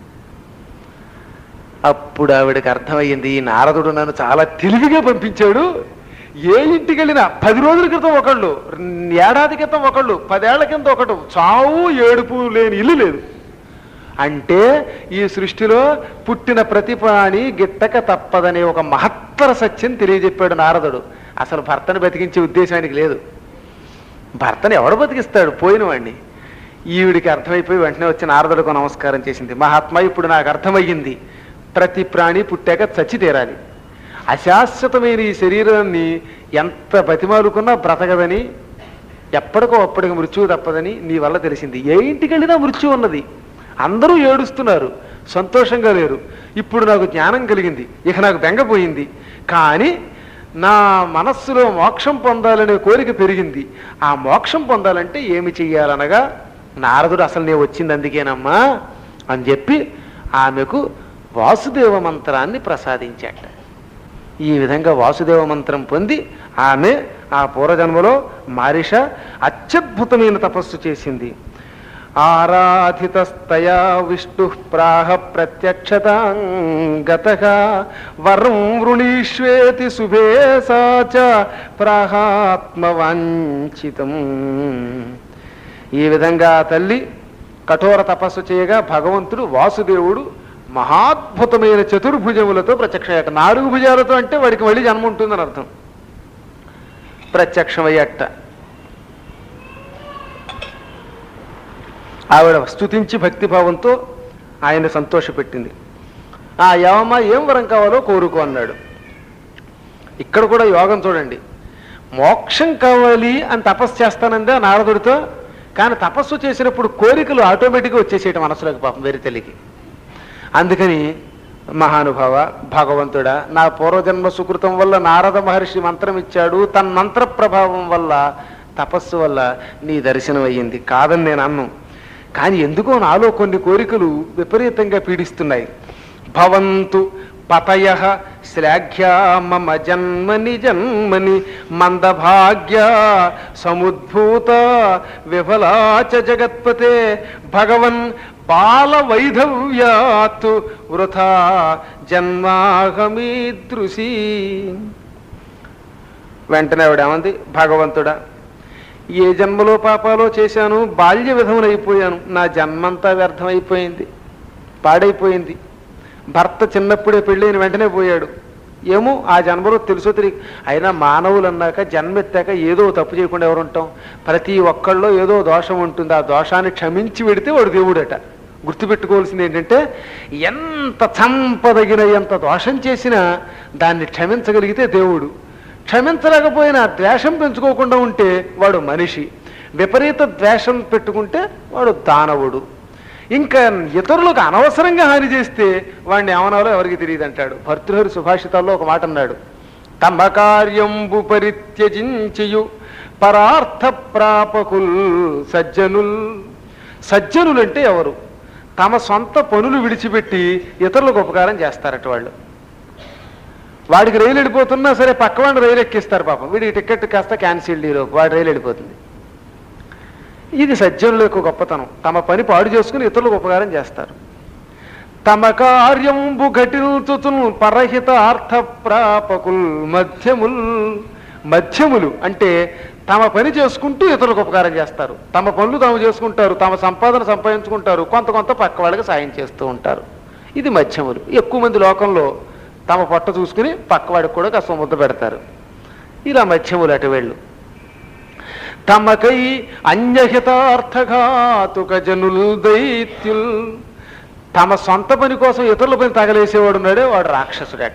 అప్పుడు ఆవిడకి అర్థమయ్యింది, ఈ నారదుడు నన్ను చాలా తెలివిగా పంపించాడు. ఏ ఇంటికి వెళ్ళినా 10 రోజుల క్రితం ఒకళ్ళు, ఏడాది క్రితం ఒకళ్ళు, 10 ఏళ్ల కింద ఒకడు, చావు ఏడుపు లేని ఇల్లు లేదు. అంటే ఈ సృష్టిలో పుట్టిన ప్రతి ప్రాణి గిట్టక తప్పదనే ఒక మహత్తర సత్యం తెలియజెప్పాడు నారదుడు. అసలు భర్తను బతికించే ఉద్దేశానికి లేదు. భర్తను ఎవడు బతికిస్తాడు, పోయిన వాడిని. ఈవిడికి అర్థమైపోయి వెంటనే వచ్చి నారదుడికి నమస్కారం చేసింది. మహాత్మా, ఇప్పుడు నాకు అర్థమయ్యింది, ప్రతి ప్రాణి పుట్టాక చచ్చి తీరాలి. అశాశ్వతమైన ఈ శరీరాన్ని ఎంత బతిమాలుకున్నా బ్రతకదని, ఎప్పటికో అప్పటికి మృత్యువు తప్పదని నీ వల్ల తెలిసింది. ఏ ఇంటికి వెళ్ళినా మృత్యు ఉన్నది, అందరూ ఏడుస్తున్నారు, సంతోషంగా లేరు. ఇప్పుడు నాకు జ్ఞానం కలిగింది, ఇక నాకు బెంగపోయింది. కానీ నా మనస్సులో మోక్షం పొందాలనే కోరిక పెరిగింది. ఆ మోక్షం పొందాలంటే ఏమి చెయ్యాలనగా నారదుడు అసలు నేను వచ్చింది అందుకేనమ్మా అని చెప్పి ఆమెకు వాసుదేవ మంత్రాన్ని ప్రసాదించాట. ఈ విధంగా వాసుదేవ మంత్రం పొంది ఆమె ఆ పూర్వజన్మలో మారిష అత్యద్భుతమైన తపస్సు చేసింది. ఆరాధితస్తయా విష్ణు ప్రాహ ప్రత్యక్షతాంగతః వరం వృణీష్వేతి శుభే సాచ ప్రాహాత్మవాంఛితం. ఈ విధంగా తల్లి కఠోర తపస్సు చేయగా భగవంతుడు వాసుదేవుడు మహాద్భుతమైన చతుర్భుజములతో ప్రత్యక్షమయ్యట. 4 భుజాలతో అంటే వాడికి మళ్ళీ జన్మ ఉంటుందని అర్థం. ప్రత్యక్షమయ్యట. ఆవిడ స్తుతించి భక్తిభావంతో ఆయన సంతోషపెట్టింది. ఏమమ్మా ఏం వరం కావాలో కోరుకో అన్నాడు. ఇక్కడ కూడా యోగం చూడండి. మోక్షం కావాలి అని తపస్సు చేస్తానందా నారదుడితో. కానీ తపస్సు చేసినప్పుడు కోరికలు ఆటోమేటిక్గా వచ్చేసేయటం మనసులోకి పాపం వేరే తల్లికి. అందుకని మహానుభావ భగవంతుడా, నా పూర్వజన్మ సుకృతం వల్ల నారద మహర్షి మంత్రం ఇచ్చాడు, తన మంత్ర ప్రభావం వల్ల తపస్సు వల్ల నీ దర్శనం అయ్యింది కాదని నేను అన్నాను. కానీ ఎందుకో నాలో కొన్ని కోరికలు విపరీతంగా పీడిస్తున్నాయి. భవంతు పతయః శ్లాఘ్యా మమ జన్మని జన్మని మందభాగ్య సముద్భూత విఫలా చ జగత్పతే భగవన్ బాల వైధవ్యాత్ వృథా జన్మాహమీదృశీ. వెంటనే ఆవిడేమంది, భగవంతుడా ఏ జన్మలో పాపాలో చేశాను, బాల్య విధమునైపోయాను, నా జన్మంతా వ్యర్థమైపోయింది, పాడైపోయింది. భర్త చిన్నప్పుడే పెళ్ళైన వెంటనే పోయాడు. ఏమో ఆ జన్మలో తెలుసో తెలియ. అయినా మానవులు అన్నాక జన్మెత్తాక ఏదో తప్పు చేయకుండా ఎవరు ఉంటాం? ప్రతి ఒక్కళ్ళలో ఏదో దోషం ఉంటుంది. ఆ దోషాన్ని క్షమించి పెడితే వాడు దేవుడట. గుర్తుపెట్టుకోవాల్సింది ఏంటంటే, ఎంత చంపదగిన ఎంత దోషం చేసినా దాన్ని క్షమించగలిగితే దేవుడు. క్షమించలేకపోయినా ద్వేషం పెంచుకోకుండా ఉంటే వాడు మనిషి. విపరీత ద్వేషం పెట్టుకుంటే వాడు దానవుడు. ఇంకా ఇతరులకు అనవసరంగా హాని చేస్తే వాడిని ఏమనాలో ఎవరికి తెలియదు అంటాడు. భర్తృహరి సుభాషితాల్లో ఒక మాట అన్నాడు, తమ కార్యంబు పరిత్యజించియు పరార్థ ప్రాపకుల్ సజ్జనుల్. సజ్జనులు అంటే ఎవరు? తమ సొంత పనులు విడిచిపెట్టి ఇతరులకు ఉపకారం చేస్తారట వాళ్ళు. వాడికి రైలు వెళ్ళిపోతున్నా సరే పక్కవాడిని రైలు ఎక్కిస్తారు పాపం. వీడికి టికెట్ కాస్త క్యాన్సిల్ డీలోకి వాడి రైలు వెళ్ళిపోతుంది. ఇది సజ్జనుల యొక్క గొప్పతనం. తమ పని పాడు చేసుకుని ఇతరులకు ఉపకారం చేస్తారు. తమ కార్యంబు ఘటిల్చుతున్ పరహిత అర్థ ప్రాపకుల్ మధ్యముల్. మధ్యములు అంటే తమ పని చేసుకుంటూ ఇతరులకు ఉపకారం చేస్తారు. తమ పనులు తాము చేసుకుంటారు, తమ సంపాదన సంపాదించుకుంటారు, కొంత కొంత పక్క వాళ్ళకి సాయం చేస్తూ ఉంటారు. ఇది మధ్యములు. ఎక్కువ మంది లోకంలో తమ పొట్ట చూసుకుని పక్కవాడికి కూడా కాస్త ముద్ద పెడతారు. ఇలా మధ్యములు అటు వెళ్ళు. తమకై అన్యహితార్థఘాతుక జనుల్ దైత్యుల్. తమ సొంత పని కోసం ఇతరుల పని తగలేసేవాడు ఉన్నాడే వాడు రాక్షసుడట.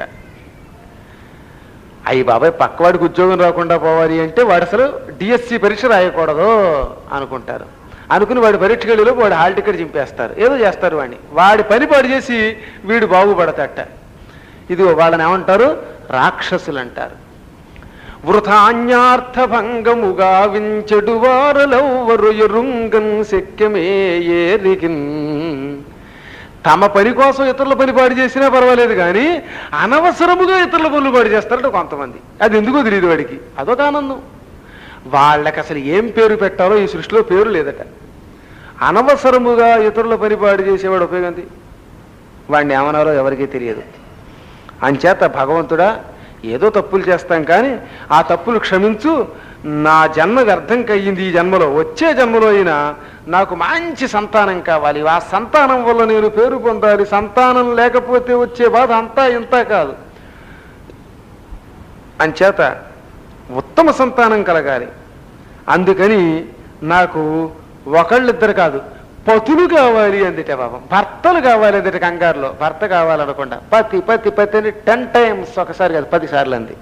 అయ్యి బాబాయ్ పక్కవాడికి ఉద్యోగం రాకుండా పోవాలి అంటే వాడు అసలు డిఎస్సి పరీక్ష రాయకూడదు అనుకుంటారు. అనుకుని వాడి పరీక్ష గడిలో వాడు హాల్ టికెట్ చింపేస్తారు, ఏదో చేస్తారు వాడిని. వాడి పని పాడు చేసి వీడు బాగుపడతట. ఇది వాళ్ళని ఏమంటారు? రాక్షసులు అంటారు. వృథాన్యార్థభంగముగా వించెడు వారలెవ్వరు ఎరుంగన్ శక్యమే ఏరిగిన్. తమ పని కోసం ఇతరుల పని పాడు చేసినా పర్వాలేదు, కానీ అనవసరముగా ఇతరుల పనులు పాడు చేస్తారట కొంతమంది. అది ఎందుకో తెలియదు వాడికి, అదొక ఆనందం. వాళ్ళకి అసలు ఏం పేరు పెట్టాలో ఈ సృష్టిలో పేరు లేదట. అనవసరముగా ఇతరుల పని పాడు చేసేవాడు ఉపయోగంది. వాడిని ఏమనాలో ఎవరికీ తెలియదు. అంచేత భగవంతుడా ఏదో తప్పులు చేస్తాం కానీ ఆ తప్పులు క్షమించు, నా జన్మ వ్యర్థం కయ్యింది ఈ జన్మలో, వచ్చే జన్మలో అయినా నాకు మంచి సంతానం కావాలి, ఆ సంతానం వల్ల నేను పేరు పొందాలి, సంతానం లేకపోతే వచ్చే బాధ అంతా ఇంత కాదు. అంచేత ఉత్తమ సంతానం కలగాలి. అందుకని నాకు ఒకళ్ళిద్దరు కాదు పతులు కావాలి అందుట పాపం. భర్తలు కావాలి అందుట కంగారులో. భర్త కావాలనకుండా పతి పతి పతి అని 10 times, ఒకసారి కాదు 10 సార్లు అంది.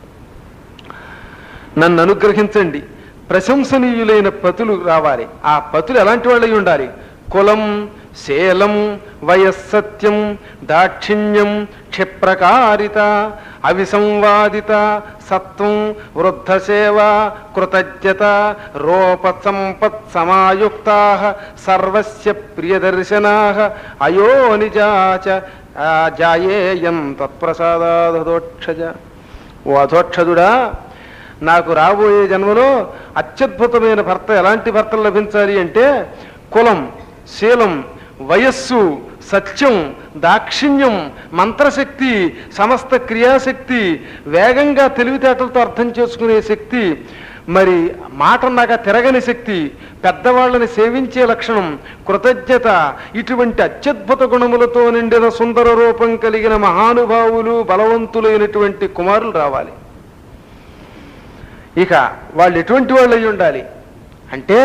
నన్ను అనుగ్రహించండి, ప్రశంసనీయులైన పతులు రావాలి. ఆ పతులు ఎలాంటి వాళ్ళు అయి ఉండాలి? కులం శీలం వయస్సత్యం దాక్షిణ్యం క్షిప్రకారిత అవిసంవాదిత సత్వం వృద్ధసేవ కృతజ్ఞత రూప సంపత్ సమాయుక్తా సర్వస్య ప్రియదర్శనాః అయో నిజాచ జాయేయం తత్ప్రసాదాదోక్షజ. ఓ అధోక్షజుడా, నాకు రాబోయే జన్మలో అత్యద్భుతమైన భర్త. ఎలాంటి భర్తలు లభించాలి అంటే కులం, శీలం, వయస్సు, సత్యం, దాక్షిణ్యం, మంత్రశక్తి, సమస్త క్రియాశక్తి, వేగంగా తెలివితేటలతో అర్థం చేసుకునే శక్తి, మరి మాటన్నాక తిరగని శక్తి, పెద్దవాళ్ళని సేవించే లక్షణం, కృతజ్ఞత, ఇటువంటి అత్యద్భుత గుణములతో నిండిన సుందర రూపం కలిగిన మహానుభావులు బలవంతులైనటువంటి కుమారులు రావాలి. ఇక వాళ్ళు ఎటువంటి వాళ్ళు అయి ఉండాలి అంటే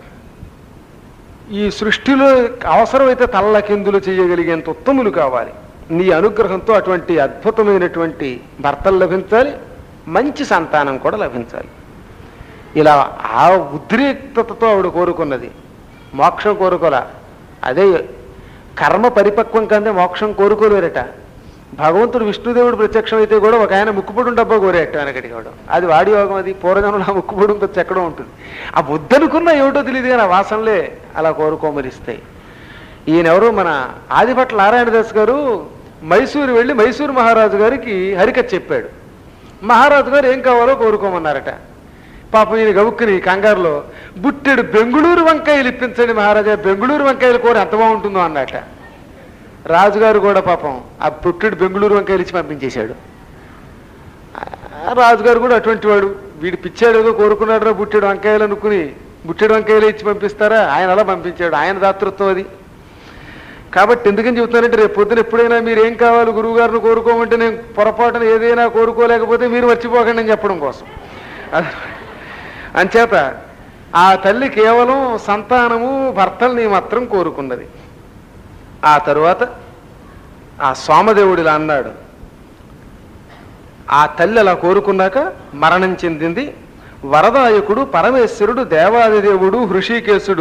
ఈ సృష్టిలో అవసరమైతే తల్లకిందులు చేయగలిగేంత ఉత్తములు కావాలి. నీ అనుగ్రహంతో అటువంటి అద్భుతమైనటువంటి భర్తలు లభించాలి, మంచి సంతానం కూడా లభించాలి. ఇలా ఆ ఉద్రిక్తతతో ఆవిడ కోరుకున్నది, మోక్షం కోరుకోలే. అదే కర్మ పరిపక్వం కంటే మోక్షం కోరుకోలేరట. భగవంతుడు విష్ణుదేవుడు ప్రత్యక్షం అయితే కూడా ఒక ఆయన ముక్కుపొడుం డబ్బా కోరేట వెనకటి వాడు. అది వాడి యోగం. అది పూర్వజనంలో ఆ ముక్కుపొడుంతో చెక్కడం ఉంటుంది. ఆ వద్దనుకున్నా ఏమిటో తెలియదు కానీ ఆ వాసనలే అలా కోరుకోమరిస్తాయి. ఈయనెవరు, మన ఆదిభట్ల నారాయణదాస్ గారు మైసూరు వెళ్ళి మైసూరు మహారాజు గారికి హరికథ చెప్పాడు. మహారాజు గారు ఏం కావాలో కోరుకోమన్నారట. పాపం ఈయన గవుక్కుని కంగారులో బుట్టెడు బెంగుళూరు వంకాయలు ఇప్పించండి మహారాజా, బెంగుళూరు వంకాయలు కూర ఎంత బాగుంటుందో అన్నట. రాజుగారు కూడా పాపం ఆ పుట్టెడు బెంగుళూరు వంకాయలు ఇచ్చి పంపించేశాడు. రాజుగారు కూడా అటువంటి వాడు, వీడు పిచ్చాడు ఏదో కోరుకున్నాడు బుట్టెడు వంకాయలు అనుకుని బుట్టెడు వంకాయలు ఇచ్చి పంపిస్తారా, ఆయన అలా పంపించాడు. ఆయన దాతృత్వం అది. కాబట్టి ఎందుకని చెబుతానంటే రేపు పొద్దున ఎప్పుడైనా మీరు ఏం కావాలి గురువు గారిని కోరుకోమంటే నేను పొరపాటున ఏదైనా కోరుకోలేకపోతే మీరు మర్చిపోకండి అని చెప్పడం కోసం. అంచేత ఆ తల్లి కేవలం సంతానము భర్తల్ని మాత్రం కోరుకున్నది. ఆ తరువాత ఆ సోమదేవుడిలా అన్నాడు. ఆ తల్లి అలా కోరుకున్నాక మరణం చెందింది. వరదాయకుడు పరమేశ్వరుడు దేవాదిదేవుడు హృషికేశుడు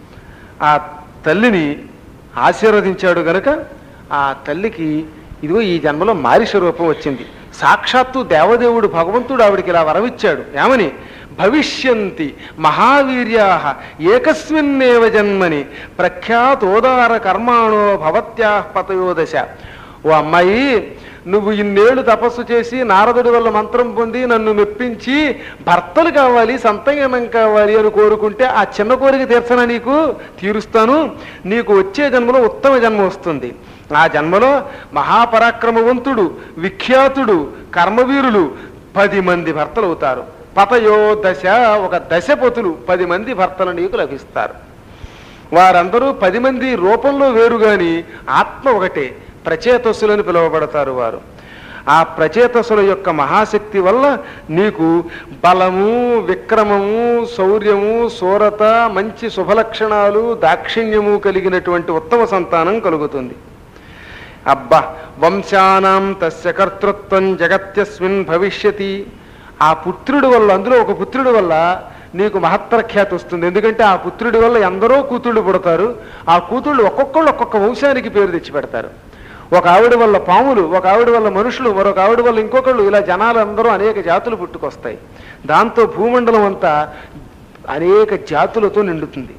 ఆ తల్లిని ఆశీర్వదించాడు గనక ఆ తల్లికి ఇదిగో ఈ జన్మలో మారిష రూపం వచ్చింది. సాక్షాత్తు దేవదేవుడు భగవంతుడు ఆవిడికి ఇలా వరమిచ్చాడు. ఏమని? భవిష్యంతి మహావీర్యా ఏకస్మిన్నేవ జన్మని ప్రఖ్యాతోదార కర్మాణో భవత్యా పతయోదశ. ఓ అమ్మాయి, నువ్వు ఇన్నేళ్లు తపస్సు చేసి నారదుడి వల్ల మంత్రం పొంది నన్ను మెప్పించి భర్తలు కావాలి, సంతానం కావాలి అని కోరుకుంటే ఆ చిన్న కోరిక తీర్చనా? నీకు తీరుస్తాను. నీకు వచ్చే జన్మలో ఉత్తమ జన్మ వస్తుంది. ఆ జన్మలో మహాపరాక్రమవంతుడు, విఖ్యాతుడు, కర్మవీరులు 10 మంది భర్తలు అవుతారు. పతయో దశ, ఒక దశపతులు 10 మంది భర్తలు నీకు లభిస్తారు. వారందరూ 10 మంది రూపంలో వేరు గాని ఆత్మ ఒకటే, ప్రచేతస్సులని పిలువబడతారు వారు. ఆ ప్రచేతస్సుల యొక్క మహాశక్తి వల్ల నీకు బలము, విక్రమము, శౌర్యము, శూరత, మంచి శుభలక్షణాలు, దాక్షిణ్యము కలిగినటువంటి ఉత్తమ సంతానం కలుగుతుంది. అబ్బా, వంశానాం తస్య కర్తృత్వం జగత్యస్మిన్ భవిష్యతి. ఆ పుత్రుడి వల్ల, అందులో ఒక పుత్రుడి వల్ల నీకు మహత్ప్రఖ్యాతి వస్తుంది. ఎందుకంటే ఆ పుత్రుడి వల్ల ఎందరో కూతుళ్ళు పుడతారు. ఆ కూతుళ్ళు ఒక్కొక్కళ్ళు ఒక్కొక్క వంశానికి పేరు తెచ్చి పెడతారు. ఒక ఆవిడ వల్ల పాములు, ఒక ఆవిడ వల్ల మనుషులు, మరొక ఆవిడ వల్ల ఇంకొకళ్ళు, ఇలా జనాలు అందరూ అనేక జాతులు పుట్టుకొస్తాయి. దాంతో భూమండలం అంతా అనేక జాతులతో నిండుతుంది.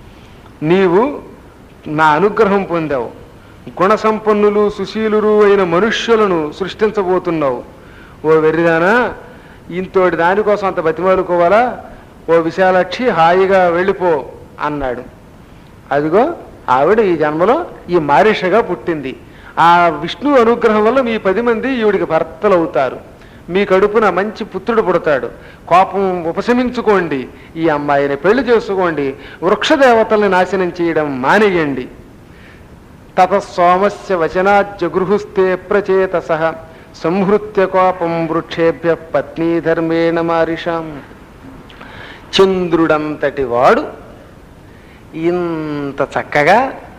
నీవు నా అనుగ్రహం పొందావు. గుణసంపన్నులు, సుశీలురు అయిన మనుష్యులను సృష్టించబోతున్నావు. ఓ వెర్రిదానా, ఇంతోటి దానికోసం అంత బతిమాలుకోవాలా? ఓ విశాలాక్షి, హాయిగా వెళ్ళిపో అన్నాడు. అదిగో ఆవిడ ఈ జన్మలో ఈ మారిషగా పుట్టింది. ఆ విష్ణు అనుగ్రహం వల్ల మీ 10 మంది ఈవిడికి భర్తలు అవుతారు. మీ కడుపున మంచి పుత్రుడు పుడతాడు. కోపం ఉపశమించుకోండి, ఈ అమ్మాయిని పెళ్లి చేసుకోండి, వృక్షదేవతల్ని నాశనం చేయడం మానేయండి. తపస్సోమస్య వచనాజ్జగృహుస్తే ప్రచేతస సంహృత్య కోపం వృక్షేభ్య పత్నీ ధర్మేణ మారిషాం. చంద్రుడంతటి వాడు ఇంత చక్కగా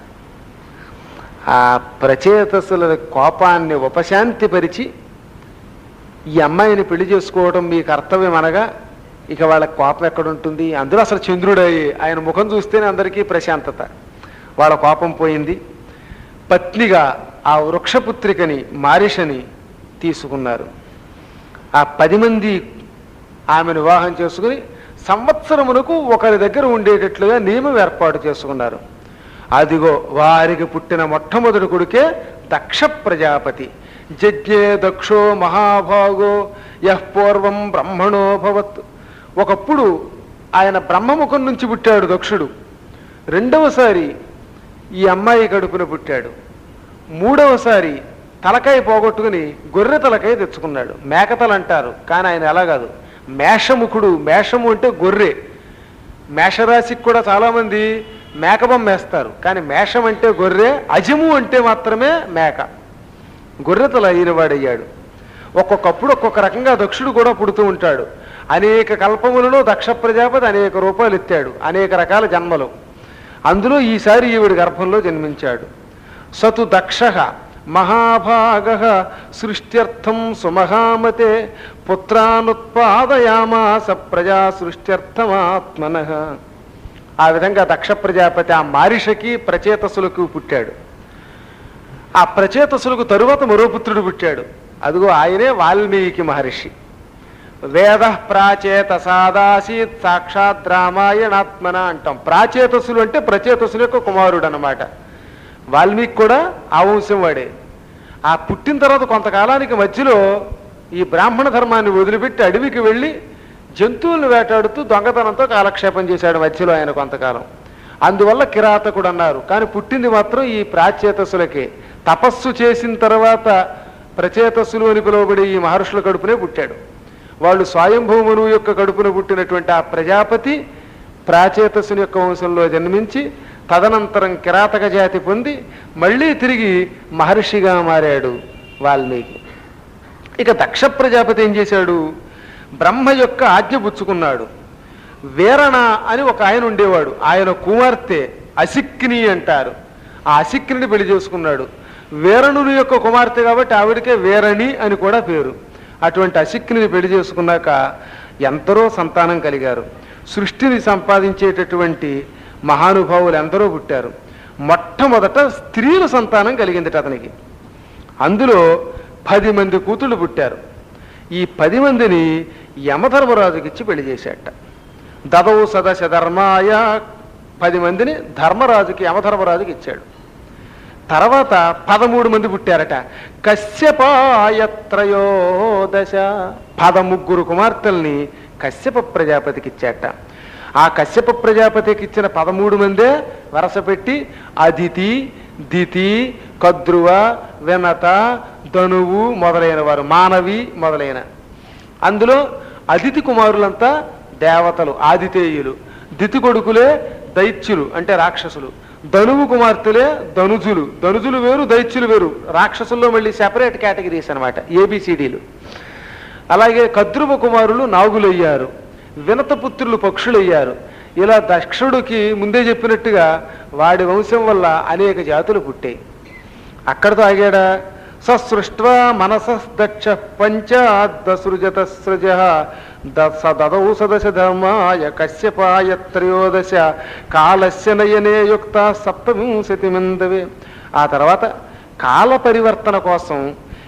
ఆ ప్రచేతసుల కోపాన్ని ఉపశాంతిపరిచి ఈ అమ్మాయిని పెళ్లి చేసుకోవడం మీ కర్తవ్యం అనగా ఇక వాళ్ళ కోపం ఎక్కడుంటుంది? అందులో అసలు చంద్రుడయ్యి ఆయన ముఖం చూస్తేనే అందరికీ ప్రశాంతత. వాళ్ళ కోపం పోయింది. పత్నిగా ఆ వృక్షపుత్రికని మారిషని తీసుకున్నారు. ఆ 10 మంది ఆమెను వివాహం చేసుకుని సంవత్సరమునకు ఒకరి దగ్గర ఉండేటట్లుగా నియమం ఏర్పాటు చేసుకున్నారు. అదిగో వారికి పుట్టిన మొట్టమొదటి కొడుకే దక్ష ప్రజాపతి. జజ్ఞే దక్షో మహాభాగో యః పూర్వం బ్రహ్మణో భవత్. ఒకప్పుడు ఆయన బ్రహ్మముఖం నుంచి పుట్టాడు దక్షుడు. రెండవసారి ఈ అమ్మాయి కడుపున పుట్టాడు. మూడవసారి తలకాయ పోగొట్టుకుని గొర్రె తలకాయ తెచ్చుకున్నాడు. మేకతలు అంటారు, కానీ ఆయన ఎలా కాదు, మేషముఖుడు. మేషము అంటే గొర్రె. మేషరాశికి కూడా చాలామంది మేకబొమ్మ వేస్తారు, కానీ మేషం అంటే గొర్రె, అజము అంటే మాత్రమే మేక. గొర్రెతల అయిన వాడయ్యాడు. ఒక్కొక్కప్పుడు ఒక్కొక్క రకంగా దక్షుడు కూడా పుడుతూ ఉంటాడు. అనేక కల్పములలో దక్ష ప్రజాపతి అనేక రూపాలు ఎత్తాడు, అనేక రకాల జన్మలు. అందులో ఈసారి ఈవిడి గర్భంలో జన్మించాడు. సతు దక్ష మహాభాగ సృష్ట్యర్థం సుమహామతే పుత్రానుత్పాదయామాస ప్రజా సృష్ట్యర్థమాత్మనః. ఆ విధంగా దక్ష ప్రజాపతి ఆ మారిషకి ప్రచేతసులకు పుట్టాడు. ఆ ప్రచేతసులకు తరువాత మరో పుత్రుడు పుట్టాడు. అదిగో ఆయనే వాల్మీకి మహర్షి. వేద ప్రాచేతసాదాసీత్ సాక్షాత్ రామాయణాత్మన అంటాం. ప్రాచేతసులు అంటే ప్రచేతసుల యొక్క కుమారుడు అన్నమాట. వాల్మీకి కూడా ఆ వంశం వాడే. ఆ పుట్టిన తర్వాత కొంతకాలానికి మధ్యలో ఈ బ్రాహ్మణ ధర్మాన్ని వదిలిపెట్టి అడవికి వెళ్ళి జంతువులను వేటాడుతూ దొంగతనంతో కాలక్షేపం చేశాడు మధ్యలో ఆయన కొంతకాలం. అందువల్ల కిరాతకుడు అన్నారు. కానీ పుట్టింది మాత్రం ఈ ప్రాచేతసులకే. తపస్సు చేసిన తర్వాత ప్రచేతసులు అని పిలువబడి ఈ మహర్షుల కడుపునే పుట్టాడు. వాళ్ళు స్వయంభూమనువు యొక్క కడుపున పుట్టినటువంటి ఆ ప్రజాపతి ప్రాచేతసుని యొక్క వంశంలో జన్మించి తదనంతరం కిరాతక జాతి పొంది మళ్ళీ తిరిగి మహర్షిగా మారాడు వాల్మీకి. ఇక దక్ష ప్రజాపతి ఏం చేశాడు? బ్రహ్మ యొక్క ఆజ్ఞ పుచ్చుకున్నాడు. వేరణ అని ఒక ఆయన ఉండేవాడు. ఆయన కుమార్తె అసిక్ని అంటారు. ఆ అసిక్ని పెళ్లి చేసుకున్నాడు. వేరణుని యొక్క కుమార్తె కాబట్టి ఆవిడకే వేరణి అని కూడా పేరు. అటువంటి అసిక్ని పెళ్లి చేసుకున్నాక ఎందరో సంతానం కలిగారు. సృష్టిని సంపాదించేటటువంటి మహానుభావులు ఎందరో పుట్టారు. మొట్టమొదట స్త్రీల సంతానం కలిగింది అతనికి. అందులో 10 మంది కూతుళ్ళు పుట్టారు. ఈ 10 మందిని యమధర్మరాజుకి ఇచ్చి పెళ్లి చేశాట. దదౌ సదశ ధర్మాయ 10 మందిని ధర్మరాజుకి యమధర్మరాజుకి ఇచ్చాడు. తర్వాత 13 మంది పుట్టారట. కశ్యపాయత్రయోదశ 13 కుమార్తెల్ని కశ్యప ప్రజాపతికి ఇచ్చాట. ఆ కశ్యప ప్రజాపతికి ఇచ్చిన 13 మందే వరస పెట్టి అదితి, దితి, కద్రువ, వినత, ధనువు మొదలైన వారు, మానవి మొదలైన. అందులో అదితి కుమారులంతా దేవతలు, ఆదితేయులు. దితి కొడుకులే దైత్యులు అంటే రాక్షసులు. ధనువు కుమార్తెలే ధనుజులు. ధనుజులు వేరు, దైత్యులు వేరు. రాక్షసుల్లో మళ్ళీ సెపరేట్ కేటగిరీస్ అనమాట, ఏబిసిడీలు. అలాగే కద్రువ కుమారులు నాగులయ్యారు. వినతపుత్రులు పక్షులయ్యారు. ఇలా దక్షుడికి ముందే చెప్పినట్టుగా వాడి వంశం వల్ల అనేక జాతులు పుట్టాయి. అక్కడతో ఆగాడా? ససృష్ట్వా మనసదక్ష పంచాదసృజత సృజ దదౌ సదశ ధర్మాయ కశ్యపాయ త్రయోదశ కాలస్య నయనే యుక్త సప్తవింశతి మందవే. ఆ తర్వాత కాల పరివర్తన కోసం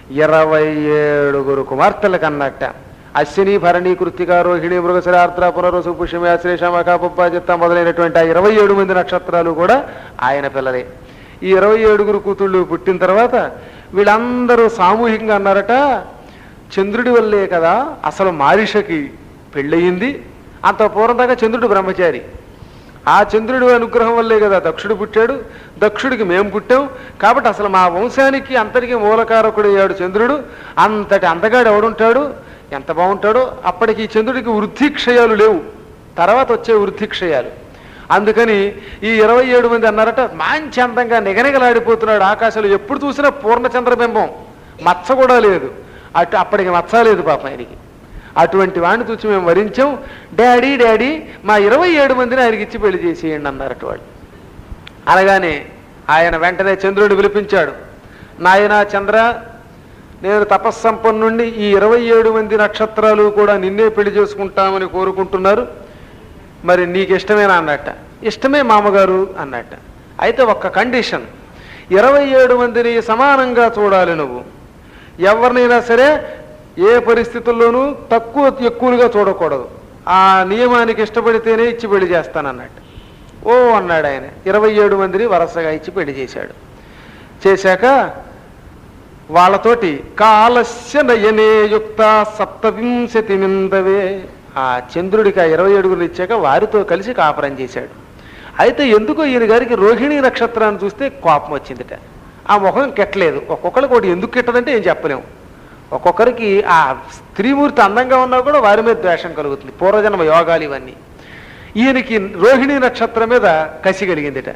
27 కుమార్తెలకు అన్నట్ట. అశ్విని, భరణి, కృత్తిక, రోహిణి, మృగశిర, ఆర్ద్ర, పునరుసు, పుష్యమి, ఆశ్లేష, మఖ, పుబ్బ, చిత్త మొదలైనటువంటి ఆ 27 మంది నక్షత్రాలు కూడా ఆయన పిల్లలే. ఈ 27 కూతుళ్ళు పుట్టిన తర్వాత వీళ్ళందరూ సామూహికంగా అన్నారట, చంద్రుడి వల్లే కదా అసలు మారిషకి పెళ్ళయింది. అంత పూర్వం దాకా చంద్రుడు బ్రహ్మచారి. ఆ చంద్రుడి అనుగ్రహం వల్లే కదా దక్షుడు పుట్టాడు. దక్షుడికి మేము పుట్టాం. కాబట్టి అసలు మా వంశానికి అంతటికీ మూలకారకుడు అయ్యాడు చంద్రుడు. అంతటి అందగాడు ఎవడుంటాడు, ఎంత బాగుంటాడో. అప్పటికి చంద్రుడికి వృద్ధిక్షయాలు లేవు, తర్వాత వచ్చే వృద్ధిక్షయాలు. అందుకని ఈ 27 మంది అన్నారట, మంచి అందంగా నిగనిగలాడిపోతున్నాడు ఆకాశంలో. ఎప్పుడు చూసినా పూర్ణ చంద్రబింబం, మచ్చ కూడా లేదు. అప్పటికి మచ్చ లేదు పాప ఆయనకి. అటువంటి వాడిని చూసి మేము వరించాం. డాడీ డాడీ మా 27 మందిని ఆయనకి ఇచ్చి పెళ్లి చేసేయండి అన్నారట వాళ్ళు. అనగానే ఆయన వెంటనే చంద్రుడు పిలిపించాడు. నాయనా చంద్ర, నేను తపస్సంపన్నుండి ఈ 27 మంది నక్షత్రాలు కూడా నిన్నే పెళ్లి చేసుకుంటామని కోరుకుంటున్నారు. మరి నీకు ఇష్టమేనా అన్నట్ట. ఇష్టమే మామగారు అన్నట్ట. అయితే ఒక్క కండిషన్, 27 మందిని సమానంగా చూడాలి నువ్వు. ఎవరినైనా సరే ఏ పరిస్థితుల్లోనూ తక్కువ ఎక్కువలుగా చూడకూడదు. ఆ నియమానికి ఇష్టపడితేనే ఇచ్చి పెళ్లి చేస్తానన్నట్టు. ఓ అన్నాడు ఆయన. 27 మందిని వరుసగా ఇచ్చి పెళ్లి చేశాడు. చేశాక వాళ్ళతోటి కాలస్య నయనే యుక్త 27 మిందవే, ఆ చంద్రుడికి ఆ 27 ఇచ్చాక వారితో కలిసి కాపురం చేశాడు. అయితే ఎందుకో ఈయన గారికి రోహిణీ నక్షత్రాన్ని చూస్తే కోపం వచ్చిందిట. ఆ ముఖం కెట్టలేదు. ఒక్కొక్కరికి ఒకటి ఎందుకు కెట్టదంటే ఏం చెప్పలేము. ఒక్కొక్కరికి ఆ స్త్రీమూర్తి అందంగా ఉన్నా కూడా వారి మీద ద్వేషం కలుగుతుంది. పూర్వజన్మ యోగాలు ఇవన్నీ. ఈయనకి రోహిణీ నక్షత్రం మీద కసి కలిగిందిట.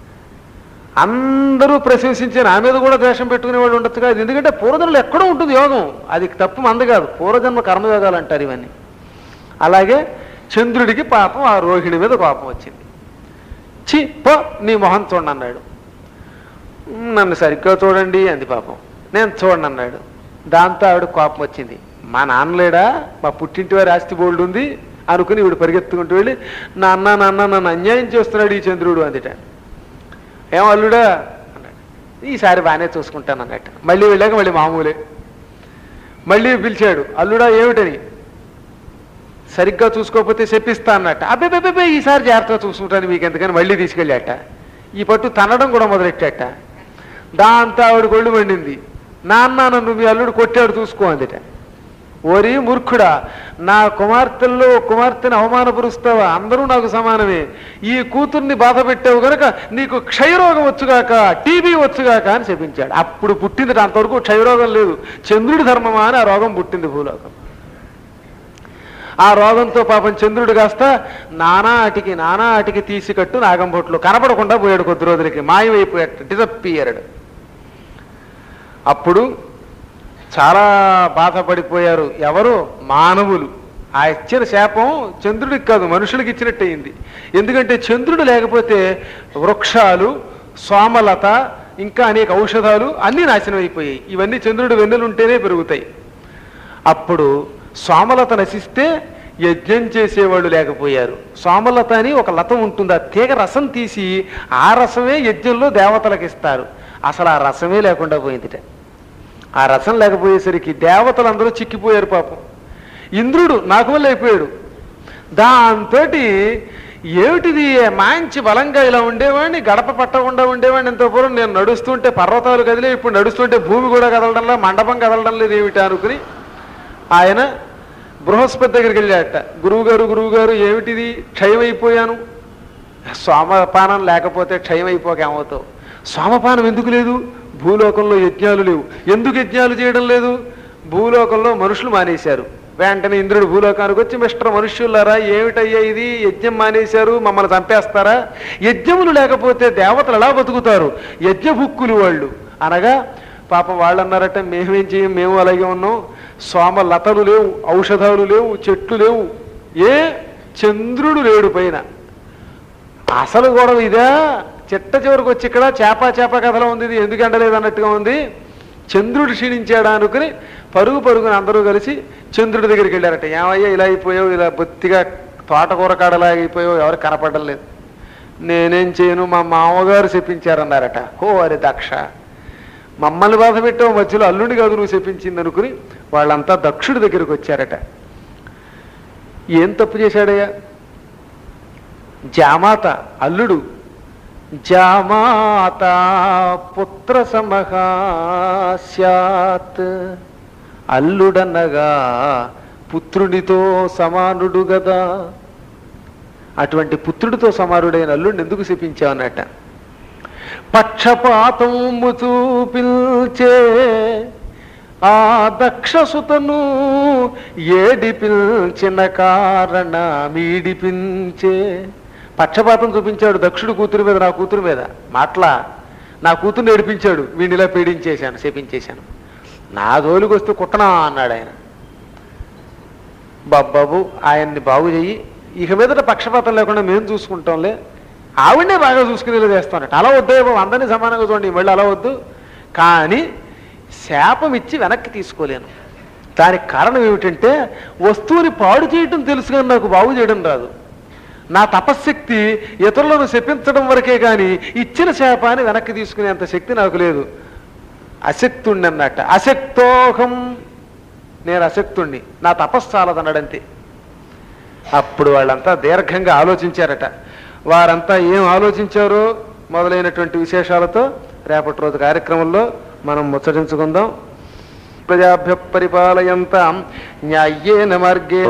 అందరూ ప్రశంసించే నా మీద కూడా ద్వేషం పెట్టుకునే వాళ్ళు ఉండొచ్చు కాదు. ఎందుకంటే పూర్వజన్మలో ఎక్కడో ఉంటుంది యోగం, అది తప్పు మంద కాదు. పూర్వజన్మ కర్మయోగాలు అంటారు ఇవన్నీ. అలాగే చంద్రుడికి పాపం ఆ రోహిణి మీద కోపం వచ్చింది. చి పో నీ మొహం చూడండి అన్నాడు. నన్ను సరిగ్గా చూడండి అంది పాపం. నేను చూడండి అన్నాడు. దాంతో ఆవిడ కోపం వచ్చింది. మా నాన్నలేడా, మా పుట్టింటి వారి ఆస్తి బోల్డ్ ఉంది అనుకుని ఈవిడ పరిగెత్తుకుంటూ వెళ్ళి నాన్న నన్ను అన్యాయం చేస్తున్నాడు ఈ చంద్రుడు అందుట. ఏం అల్లుడా అన్నాడు. ఈసారి బాగానే చూసుకుంటాను అన్నట్టు. మళ్ళీ వెళ్ళాక మళ్ళీ మామూలే. మళ్ళీ పిలిచాడు. అల్లుడా ఏమిటని. సరిగ్గా చూసుకోకపోతే చెప్పిస్తా అన్నట్ట. అబ్బే ఈసారి జాగ్రత్తగా చూసుకుంటాను మీకు ఎందుకని మళ్ళీ తీసుకెళ్ళాట. ఈ పట్టు తనడం కూడా మొదలెట్టాట. దాంతో ఆవిడ కొళ్ళు మండింది. నాన్న నన్ను మీ అల్లుడు కొట్టాడు చూసుకో అందుట. ఓరి మూర్ఖుడా, నా కుమార్తెని అవమానపరుస్తావా? అందరూ నాకు సమానమే. ఈ కూతుర్ని బాధ పెట్టావు గనక నీకు క్షయరోగం వచ్చుగాక, టీబీ వచ్చుగాక అని చెప్పించాడు. అప్పుడు పుట్టింది. అంతవరకు క్షయరోగం లేదు. చంద్రుడి ధర్మమా అని ఆ రోగం పుట్టింది భూలోకం. ఆ రోగంతో పాపం చంద్రుడు కాస్త నానా అటికి తీసికట్టు నాగంబొట్లు కనపడకుండా పోయాడు. కొద్ది రోజులకి మాయమైపోయాడు, డిసప్పియర్డ్. అప్పుడు చాలా బాధపడిపోయారు ఎవరు? మానవులు. ఆ ఇచ్చిన శాపం చంద్రుడికి కాదు మనుషులకి ఇచ్చినట్టయింది. ఎందుకంటే చంద్రుడు లేకపోతే వృక్షాలు, సోమలత, ఇంకా అనేక ఔషధాలు అన్నీ నాశనం అయిపోయాయి. ఇవన్నీ చంద్రుడు వెన్నెలుంటేనే పెరుగుతాయి. అప్పుడు సోమలత నశిస్తే యజ్ఞం చేసేవాళ్ళు లేకపోయారు. సోమలత అని ఒక లత ఉంటుంది. ఆ తీగ రసం తీసి ఆ రసమే యజ్ఞంలో దేవతలకు ఇస్తారు. అసలు ఆ రసమే లేకుండా పోయిందిట. ఆ రసం లేకపోయేసరికి దేవతలందరూ చిక్కిపోయారు పాపం. ఇంద్రుడు నాకు వల్ల అయిపోయాడు. దాంతో ఏమిటిది మంచి బలంగా ఇలా ఉండేవాడిని, గడప పట్టకుండా ఉండేవాడిని. ఎంతో పూర్వం నేను నడుస్తుంటే పర్వతాలు కదిలే, ఇప్పుడు నడుస్తుంటే భూమి కూడా కదలడంలా, మండపం కదలడం లేదు ఏమిటా అనుకుని ఆయన బృహస్పతి దగ్గరికి వెళ్ళాట. గురువుగారు ఏమిటిది, క్షయమైపోయాను. సోమపానం లేకపోతే క్షయమైపోక ఏమవుతావు? సోమపానం ఎందుకు లేదు? భూలోకంలో యజ్ఞాలు లేవు. ఎందుకు యజ్ఞాలు చేయడం లేదు? భూలోకంలో మనుషులు మానేశారు. వెంటనే ఇంద్రుడు భూలోకానికి వచ్చి మిస్టర్ మనుష్యులారా ఏమిటయ్యా ఇది, యజ్ఞం మానేశారు, మమ్మల్ని చంపేస్తారా? యజ్ఞములు లేకపోతే దేవతలు ఎలా బతుకుతారు? యజ్ఞభుక్కులు వాళ్ళు అనగా పాపం వాళ్ళు అన్నారట, మేమేం చేయం, మేము అలాగే ఉన్నాం. సోమ లతలు లేవు, ఔషధాలు లేవు, చెట్లు లేవు, ఏ చంద్రుడు లేడు పైన. అసలు గొడవ ఇదా? చిట్ట చివరికి వచ్చి ఇక్కడ చేప కథలో ఉంది, ఇది ఎందుకు ఎండలేదు అన్నట్టుగా ఉంది. చంద్రుడు క్షీణించాడా అనుకుని పరుగున అందరూ కలిసి చంద్రుడి దగ్గరికి వెళ్ళారట. ఏమయ్యా ఇలా అయిపోయావు, ఇలా బొత్తిగా తోటకూర కాడలాగా అయిపోయావు, ఎవరు కనపడడం లేదు. నేనేం చేయను, మా మామగారు చెప్పించారన్నారట. హో అరే దక్ష, మమ్మల్ని బాధ పెట్టావు, మధ్యలో అల్లుండి కాదు నువ్వు చెప్పించింది అనుకుని వాళ్ళంతా దక్షుడి దగ్గరికి వచ్చారట. ఏం తప్పు చేశాడయ్యా? జామాత అల్లుడు, జామాత పుత్ర సమహాస్యాత్, అల్లుడన్నగా పుత్రునితో సమానుడు గదా. అటువంటి పుత్రుడితో సమానుడైన అల్లుడిని ఎందుకు శపించావన్నట. పక్షపాతము చూపిల్చే ఆ దక్షసుతను ఏడిపిల్చిన కారణ మీడిపించే. పక్షపాతం చూపించాడు దక్షుడు కూతురు మీద, నా కూతురు మీద. మాట్లా నా కూతురుని ఏడిపించాడు, వీడిని ఇలా పీడించేశాను, శపించేశాను. నా జోలికి వస్తే కుట్టనా అన్నాడు ఆయన. బాబు ఆయన్ని బాగు చెయ్యి, ఇక మీదట పక్షపాతం లేకుండా మేము చూసుకుంటాంలే, ఆవిడనే బాగా చూసుకునేలా చేస్తానట. అలా వద్దు బాబు, అందరినీ సమానంగా చూడండి, మళ్ళీ అలా వద్దు. కానీ శాపం ఇచ్చి వెనక్కి తీసుకోలేను. దానికి కారణం ఏమిటంటే వస్తువుని పాడు చేయటం తెలుసు కానీ నాకు బాగు చేయడం రాదు. నా తపశ్శక్తి ఇతరులను శపించడం వరకే కానీ ఇచ్చిన శాపాన్ని వెనక్కి తీసుకునేంత శక్తి నాకు లేదు. అశక్తుణ్ణి అన్నట్ట. అశక్తోహం, నేను అశక్తుణ్ణి, నా తపస్సు చాలదన్నాడంతే. అప్పుడు వాళ్ళంతా దీర్ఘంగా ఆలోచించారట. వారంతా ఏం ఆలోచించారో మొదలైనటువంటి విశేషాలతో రేపటి రోజు కార్యక్రమంలో మనం ముచ్చటించుకుందాం. ప్రజాభ్య పరిపాలయంతాం న్యాయేన మార్గేణ.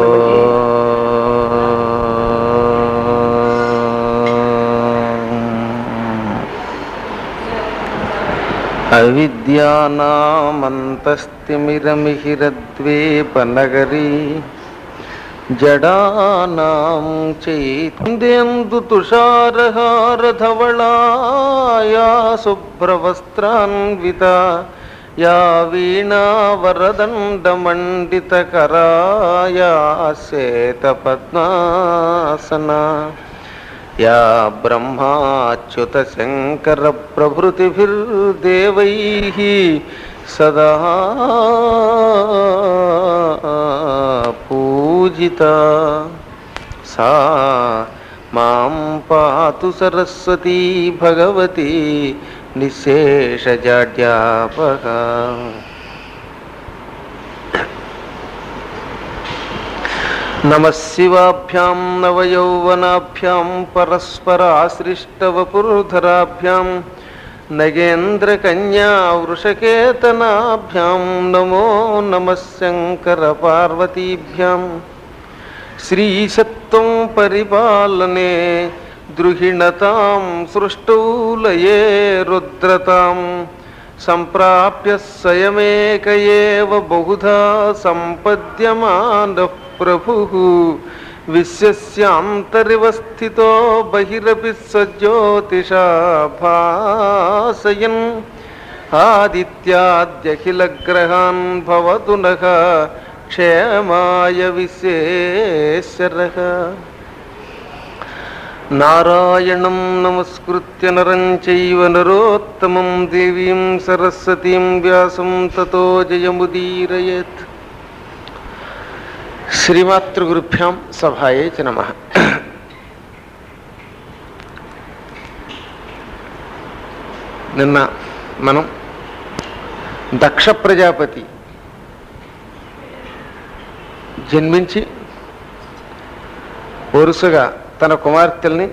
అవిద్యానామంతస్తిమిరమిహిరద్వేపనగరీ జడానాం చైతందేందు తుషారహారధవళాయా శుభ్రవస్త్రాన్విత యా వీణావరదండమండితకరాయా శ్వేతపద్మాసనా యా బ్రహ్మాచ్యుత శంకర ప్రభృతిభిర్దేవైః సదా పూజిత సా మాం పాతు సరస్వతీ భగవతి నిశేషజాడ్యాపక. నమః శివాభ్యాం నవయౌవనాభ్యాం పరస్పరాశ్రిష్టవపుర్ధరాభ్యాం నగేంద్రకన్యా వృషకేతనాభ్యాం నమో నమః శంకర పార్వతీభ్యాం. శ్రీసత్వం పరిపాలనే ద్రుహిణతాం సృష్టౌ లయే రుద్రతాం సంప్రాప్య స్వయమేక ఏవ బహుధా సంపద్యమానః ప్రభుః విశ్వస్యాంతరివ స్థితో బహిరపి సజ్యోతిషా భాసయన్ ఆదిత్యాద్యఖిలగ్రహాన్ భవతు నః క్షేమాయ విశ్వేశ్వరః. నారాయణం నమస్కృత్య నరం చైవ నరోత్తమం దేవీం సరస్వతీం వ్యాసం తతో జయముదీరయేత్. శ్రీమాతృగురుభ్యాం సభాయే చ నమః. నిన్న మనం దక్ష ప్రజాపతి జన్మించి వరుసగా తన కుమార్తెల్ని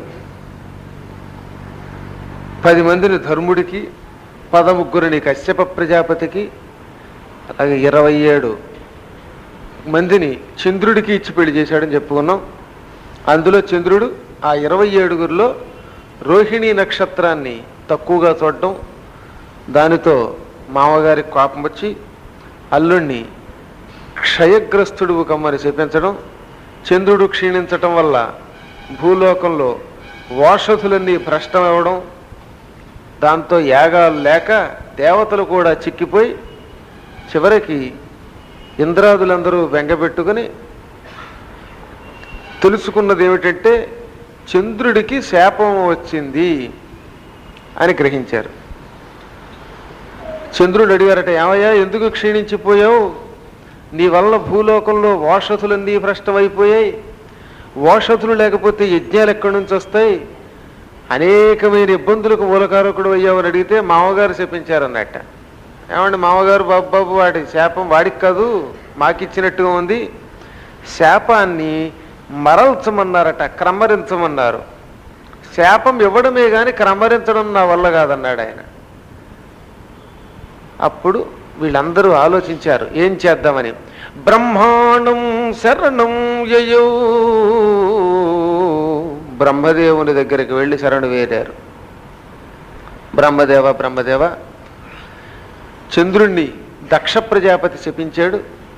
10 మందిని ధర్ముడికి, 13 కశ్యప ప్రజాపతికి, అలాగే 27 మందిని చంద్రుడికి ఇచ్చి పెళ్లి చేశాడని చెప్పుకున్నాం. అందులో చంద్రుడు ఆ 27గురిలో రోహిణీ నక్షత్రాన్ని తక్కువగా చూడటం, దానితో మామగారికి కోపం వచ్చి అల్లుణ్ణి క్షయగ్రస్తుడు కమ్మని చెప్పించడం, చంద్రుడు క్షీణించటం వల్ల భూలోకంలో ఓషధులన్నీ భ్రష్టమవ్వడం, దాంతో యాగాలు లేక దేవతలు కూడా చిక్కిపోయి చివరికి ఇంద్రాదులందరూ బెంగపెట్టుకుని తెలుసుకున్నది ఏమిటంటే చంద్రుడికి శాపం వచ్చింది అని గ్రహించారు. చంద్రుడు అడిగారట, ఏమయ్యా ఎందుకు క్షీణించిపోయావు? నీ వల్ల భూలోకంలో ఓషధులన్నీ భ్రష్టమైపోయాయి, ఓషధులు లేకపోతే యజ్ఞాలు ఎక్కడి నుంచి వస్తాయి, అనేకమైన ఇబ్బందులకు మూలకారకుడు అయ్యావని అడిగితే మామగారు శపించారన్నట్ట. ఏమంటే మామగారు బాబు వాడి శాపం వాడికి కాదు మాకిచ్చినట్టుగా ఉంది, శాపాన్ని మరల్చమన్నారట, క్రమరించమన్నారు. శాపం ఇవ్వడమే కానీ క్రమరించడం నా వల్ల కాదన్నాడు ఆయన. అప్పుడు వీళ్ళందరూ ఆలోచించారు ఏం చేద్దామని. బ్రహ్మాండం శరణం యయౌ, బ్రహ్మదేవుని దగ్గరికి వెళ్ళి శరణు వేరారు. బ్రహ్మదేవ బ్రహ్మదేవ, చంద్రుణ్ణి దక్ష ప్రజాపతి శపించాడు,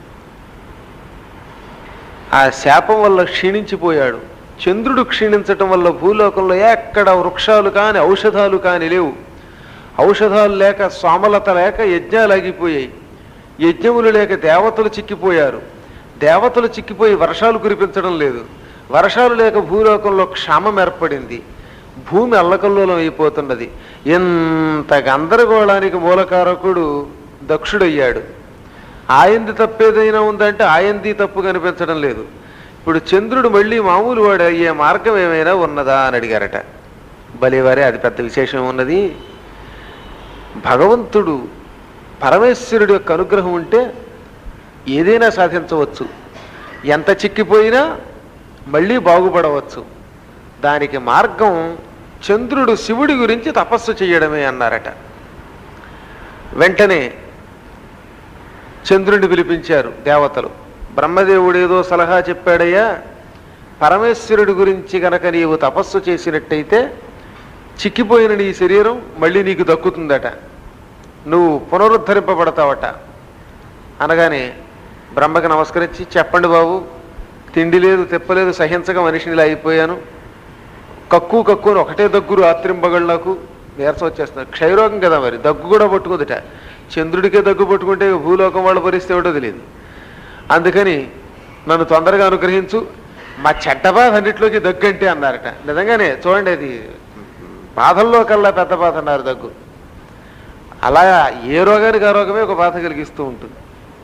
ఆ శాపం వల్ల క్షీణించిపోయాడు. చంద్రుడు క్షీణించటం వల్ల భూలోకంలో ఎక్కడ వృక్షాలు కాని ఔషధాలు కాని లేవు, ఔషధాలు లేక సోమలత లేక యజ్ఞాలు ఆగిపోయాయి, యజ్ఞములు లేక దేవతలు చిక్కిపోయారు, దేవతలు చిక్కిపోయి వర్షాలు కురిపించడం లేదు, వర్షాలు లేక భూలోకంలో క్షామం ఏర్పడింది, భూమి అల్లకల్లోలం అయిపోతున్నది. ఎంత గందరగోళానికి మూలకారకుడు దక్షుడయ్యాడు. ఆయంది తప్పేదైనా ఉందంటే ఆయంది తప్పు కనిపించడం లేదు. ఇప్పుడు చంద్రుడు మళ్ళీ మామూలు వాడు అయ్యే మార్గం ఏమైనా ఉన్నదా అని అడిగారట. భలేవారే, అది పెద్ద విశేషం ఉన్నది. భగవంతుడు పరమేశ్వరుడు యొక్క అనుగ్రహం ఉంటే ఏదైనా సాధించవచ్చు, ఎంత చిక్కిపోయినా మళ్ళీ బాగుపడవచ్చు. దానికి మార్గం చంద్రుడు శివుడి గురించి తపస్సు చేయడమే అన్నారట. వెంటనే చంద్రుడిని పిలిపించారు దేవతలు. బ్రహ్మదేవుడు ఏదో సలహా చెప్పాడయ్యా, పరమేశ్వరుడి గురించి గనక నీవు తపస్సు చేసినట్టయితే చిక్కిపోయిన నీ శరీరం మళ్ళీ నీకు దక్కుతుందట, నువ్వు పునరుద్ధరింపబడతావట. అనగానే బ్రహ్మకి నమస్కరించి, చెప్పండి బాబు, తిండి లేదు తెప్పలేదు, సహించక మనిషినిలా అయిపోయాను, కక్కు అని ఒకటే దగ్గు రాత్రింపగలు, నాకు నీరసం వచ్చేస్తున్నారు. క్షయరోగం కదా, మరి దగ్గు కూడా పట్టుకుందిట. చంద్రుడికే దగ్గు పట్టుకుంటే భూలోకం వాళ్ళ పరిస్థితి ఏమిటో తెలియదు. అందుకని నన్ను తొందరగా అనుగ్రహించు, మా చెడ్డ బాధ అన్నింటిలోకి దగ్గు అంటే అన్నారట. నిజంగానే చూడండి, అది బాధల్లో కల్లా పెద్ద బాధ అన్నారు దగ్గు. అలా ఏ రోగానికి ఆ రోగమే ఒక బాధ కలిగిస్తూ ఉంటుంది.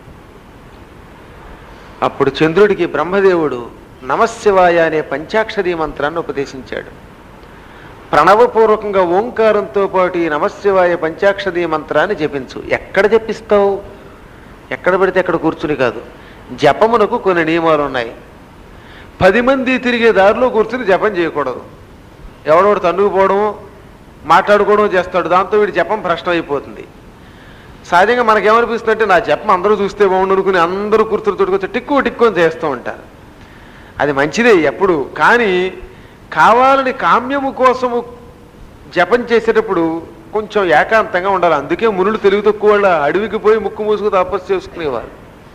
అప్పుడు చంద్రుడికి బ్రహ్మదేవుడు నమశివాయ అనే పంచాక్షరీ మంత్రాన్ని ఉపదేశించాడు. ప్రణవపూర్వకంగా ఓంకారంతో పాటు ఈ నమశివాయ పంచాక్షరీ మంత్రాన్ని జపించు. ఎక్కడ జపిస్తావు? ఎక్కడ పడితే ఎక్కడ కూర్చుని కాదు. జపమునకు కొన్ని నియమాలు ఉన్నాయి. 10 మంది తిరిగే దారిలో కూర్చుని జపం చేయకూడదు. ఎవడోడు తన్నుకుపోవడం మాట్లాడుకోవడం చేస్తాడు, దాంతో వీడి జపం భ్రష్టం అయిపోతుంది. సహజంగా మనకేమనిపిస్తుంది అంటే, నా జపం అందరూ చూస్తే బాగుండు అనుకుని అందరూ కూర్చుని తొడుకొచ్చి టిక్కు అని చేస్తూ ఉంటారు. అది మంచిదే ఎప్పుడు, కానీ కావాలని కామ్యము కోసము జపం చేసేటప్పుడు కొంచెం ఏకాంతంగా ఉండాలి. అందుకే మునులు తెలివి తక్కువ వాళ్ళ అడవికి పోయి ముక్కు మూసుకు తపస్సు చేసుకునేవారు.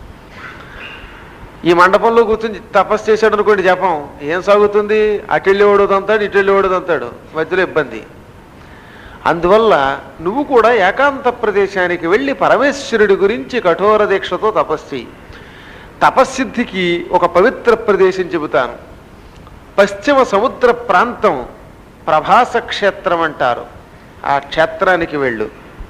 ఈ మండపంలో కూర్చొని తపస్సు చేశాడు అనుకోండి, జపం ఏం సాగుతుంది? అటెళ్ళేవాడు తంతాడు, ఇటెళ్ళేవాడు తంతాడు, మధ్యలో ఇబ్బంది. అందువల్ల నువ్వు కూడా ఏకాంత ప్రదేశానికి వెళ్ళి పరమేశ్వరుడి గురించి కఠోర దీక్షతో తపస్సు చెయ్యి. తపస్సిద్ధికి ఒక పవిత్ర ప్రదేశం చెబుతాను. పశ్చిమ సముద్ర ప్రాంతం ప్రభాస క్షేత్రం అంటారు. ఆ క్షేత్రానికి వెళ్ళు.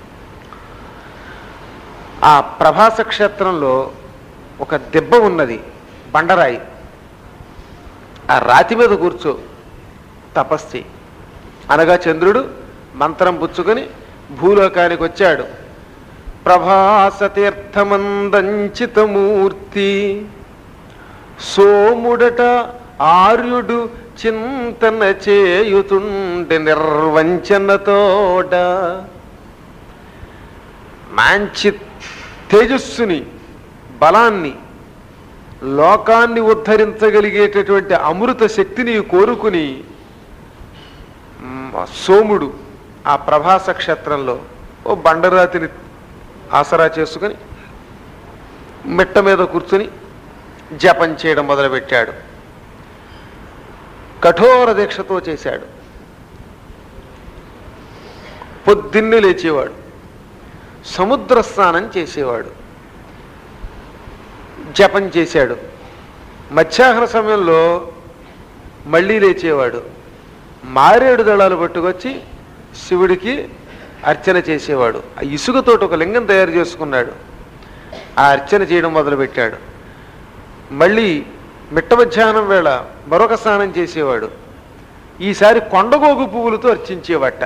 ఆ ప్రభాస క్షేత్రంలో ఒక దెబ్బ ఉన్నది, బండరాయి. ఆ రాతి మీద కూర్చో, తపస్సు. అనగా చంద్రుడు మంత్రం పుచ్చుకొని భూలోకానికి వచ్చాడు. ప్రభాస తీర్థమందంచితమూర్తి సోముడట ఆర్యుడు చింతన చేయుతుండే నిర్వంచనతోట. మంచి తేజస్సుని, బలాన్ని, లోకాన్ని ఉద్ధరించగలిగేటటువంటి అమృత శక్తిని కోరుకుని సోముడు ఆ ప్రభాస క్షేత్రంలో ఓ బండరాతిని ఆసరా చేసుకుని మిట్ట మీద కూర్చుని జపం చేయడం మొదలుపెట్టాడు. కఠోర దీక్షతో చేశాడు. పొద్దున్నే లేచేవాడు, సముద్ర స్నానం చేసేవాడు, జపం చేశాడు. మధ్యాహ్న సమయంలో మళ్ళీ లేచేవాడు, మారేడు దళాలు పట్టుకొచ్చి శివుడికి అర్చన చేసేవాడు. ఆ ఇసుకతోటి ఒక లింగం తయారు చేసుకున్నాడు, ఆ అర్చన చేయడం మొదలుపెట్టాడు. మళ్ళీ మిట్ట మధ్యాహ్నం వేళ మరొక స్నానం చేసేవాడు. ఈసారి కొండగోగు పువ్వులతో అర్చించేవాట.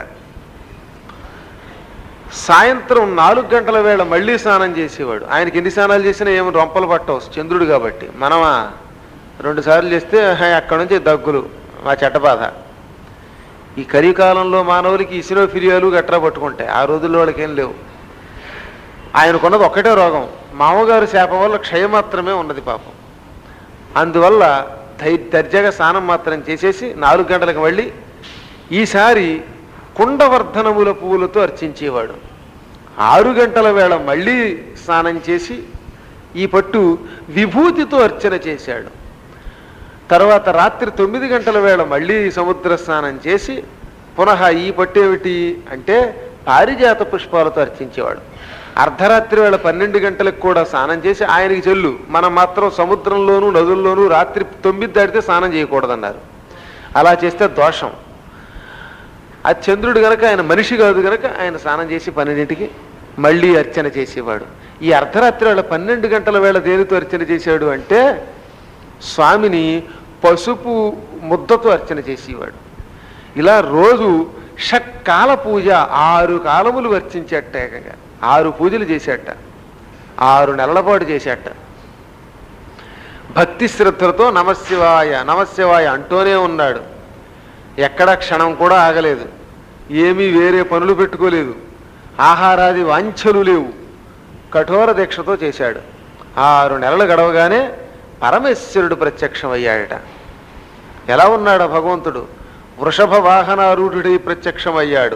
సాయంత్రం 4 గంటల వేళ మళ్ళీ స్నానం చేసేవాడు. ఆయనకి ఎన్ని స్నానాలు చేసినా ఏమి రొంపలు పట్టవు, చంద్రుడు కాబట్టి. మనమా 2 సార్లు చేస్తే అక్కడి నుంచి దగ్గులు, మా చెట్టబాధ. ఈ కలికాలంలో మానవులకి ఇసినోఫిలియాలు గట్రా పట్టుకుంటాయి, ఆ రోజుల్లో వాళ్ళకి ఏం లేవు. ఆయనకున్నది ఒక్కటే రోగం, మామగారు శాపం వల్ల క్షయం మాత్రమే ఉన్నది పాపం. అందువల్ల దర్జాగా స్నానం మాత్రం చేసేసి 4 గంటలకు మళ్ళీ ఈసారి కుండవర్ధనముల పువ్వులతో అర్చించేవాడు. 6 గంటల వేళ మళ్ళీ స్నానం చేసి ఈ పట్టు విభూతితో అర్చన చేశాడు. తర్వాత రాత్రి 9 గంటల వేళ మళ్ళీ సముద్ర స్నానం చేసి పునః ఈ పట్టేమిటి అంటే పారిజాత పుష్పాలతో అర్చించేవాడు. అర్ధరాత్రి వేళ 12 గంటలకు కూడా స్నానం చేసి ఆయనకి చెల్లు. మనం మాత్రం సముద్రంలోనూ నదుల్లోనూ రాత్రి 9 దాటితే స్నానం చేయకూడదన్నారు. అలా చేస్తే దోషం. ఆ చంద్రుడు గనక ఆయన మనిషి కాదు గనక ఆయన స్నానం చేసి 12కి మళ్ళీ అర్చన చేసేవాడు. ఈ అర్ధరాత్రి వేళ 12 గంటల వేళ దేనితో అర్చన చేశాడు అంటే స్వామిని పసుపు ముద్దతో అర్చన చేసేవాడు. ఇలా రోజు షట్కాల పూజ 6 కాలములు వర్చించేట, ఏకంగా 6 పూజలు చేసేట, 6 నెలల పాటు చేసేట. భక్తి శ్రద్ధలతో నమశివాయ నమశివాయ అంటూనే ఉన్నాడు. ఎక్కడ క్షణం కూడా ఆగలేదు, ఏమీ వేరే పనులు పెట్టుకోలేదు, ఆహారాది వాంఛలు లేవు, కఠోర దీక్షతో చేశాడు. 6 నెలలు గడవగానే పరమేశ్వరుడు ప్రత్యక్షమయ్యాడట. ఎలా ఉన్నాడు భగవంతుడు? వృషభ వాహనారూఢుడై ప్రత్యక్షమయ్యాడు.